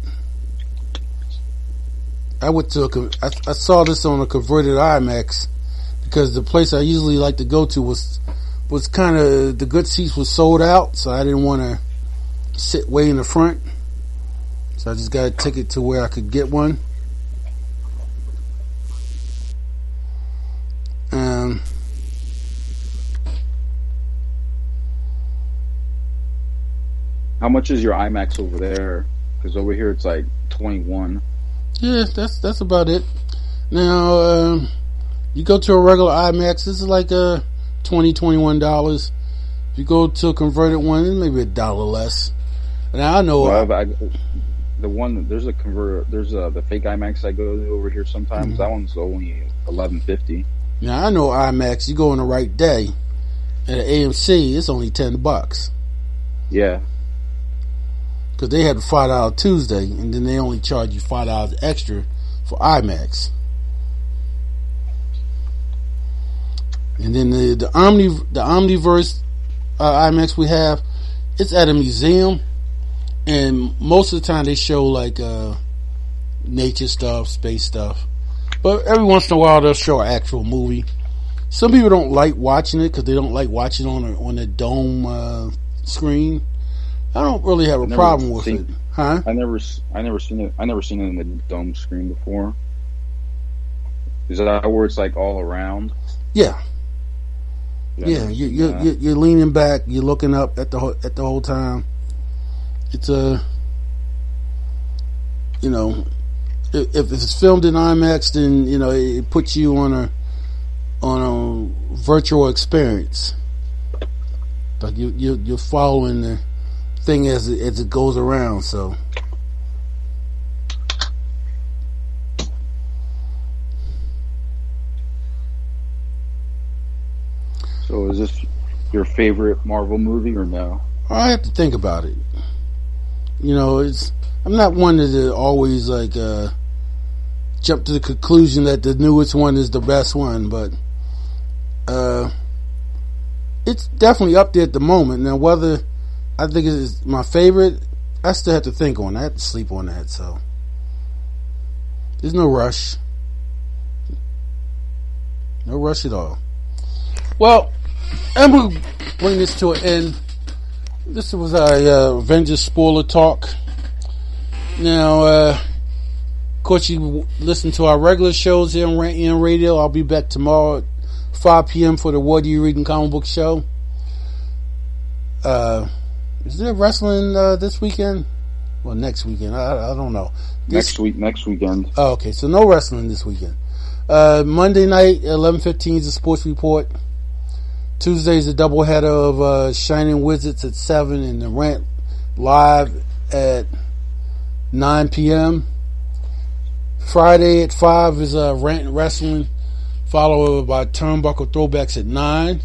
I went to I saw this on a converted IMAX because the place I usually like to go to was kind of, the good seats was sold out, so I didn't want to sit way in the front. So I just got a ticket to where I could get one. How much is your IMAX over there? Because over here it's like 21. Yeah, that's about it. Now, you go to a regular IMAX, this is like $21. If you go to a converted one, it's maybe $1 less. Now I know. The one there's a the fake IMAX I go to over here sometimes. Mm-hmm. That one's only $11.50. Now I know IMAX. You go on the right day at an AMC, it's only $10. Yeah, because they had the $5 Tuesday, and then they only charge you $5 extra for IMAX. And then the Omniverse IMAX we have, it's at a museum. And most of the time they show like nature stuff, space stuff. But every once in a while they'll show an actual movie. Some people don't like watching it because they don't like watching on a dome screen. I don't really have a problem with it. Huh? I never seen it. I never seen it in the dome screen before. Is that where it's like all around? Yeah. Yeah, you're leaning back, you're looking up at the whole time. It's if it's filmed in IMAX, then it puts you on a virtual experience. Like you're following the thing as it goes around. So is this your favorite Marvel movie or no? I have to think about it. I'm not one to always like jump to the conclusion that the newest one is the best one, but it's definitely up there at the moment. Now, whether I think it's my favorite, I still have to think on that. I have to sleep on that, so there's no rush. No rush at all. Well, I'm going to bring this to an end. This was our Avengers spoiler talk. Now, of course, you listen to our regular shows here on Rant In Radio. I'll be back tomorrow at 5 p.m. for the What Are You Reading comic book show. Is there wrestling this weekend? Well, next weekend. I don't know. Next weekend. Oh, okay. So no wrestling this weekend. Monday night, 11:15 is the sports report. Tuesday is a doubleheader of Shining Wizards at 7 and the Rant live at 9 p.m. Friday at 5 is Rant Wrestling, followed by Turnbuckle Throwbacks at 9.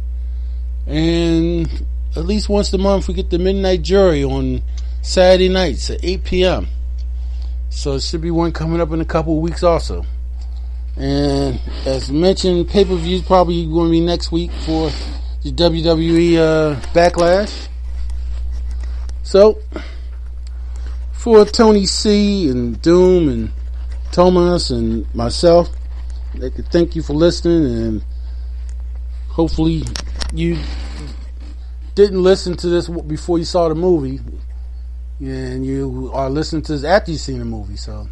And at least once a month we get the Midnight Jury on Saturday nights at 8 p.m. So it should be one coming up in a couple of weeks also. And as mentioned, pay-per-view is probably going to be next week for the WWE Backlash. So, for Tony C and Doom and Thomas and myself, I'd like to thank you for listening, and hopefully you didn't listen to this before you saw the movie, and you are listening to this after you've seen the movie. So,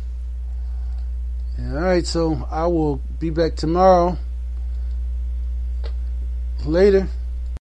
alright, so I will be back tomorrow. Later.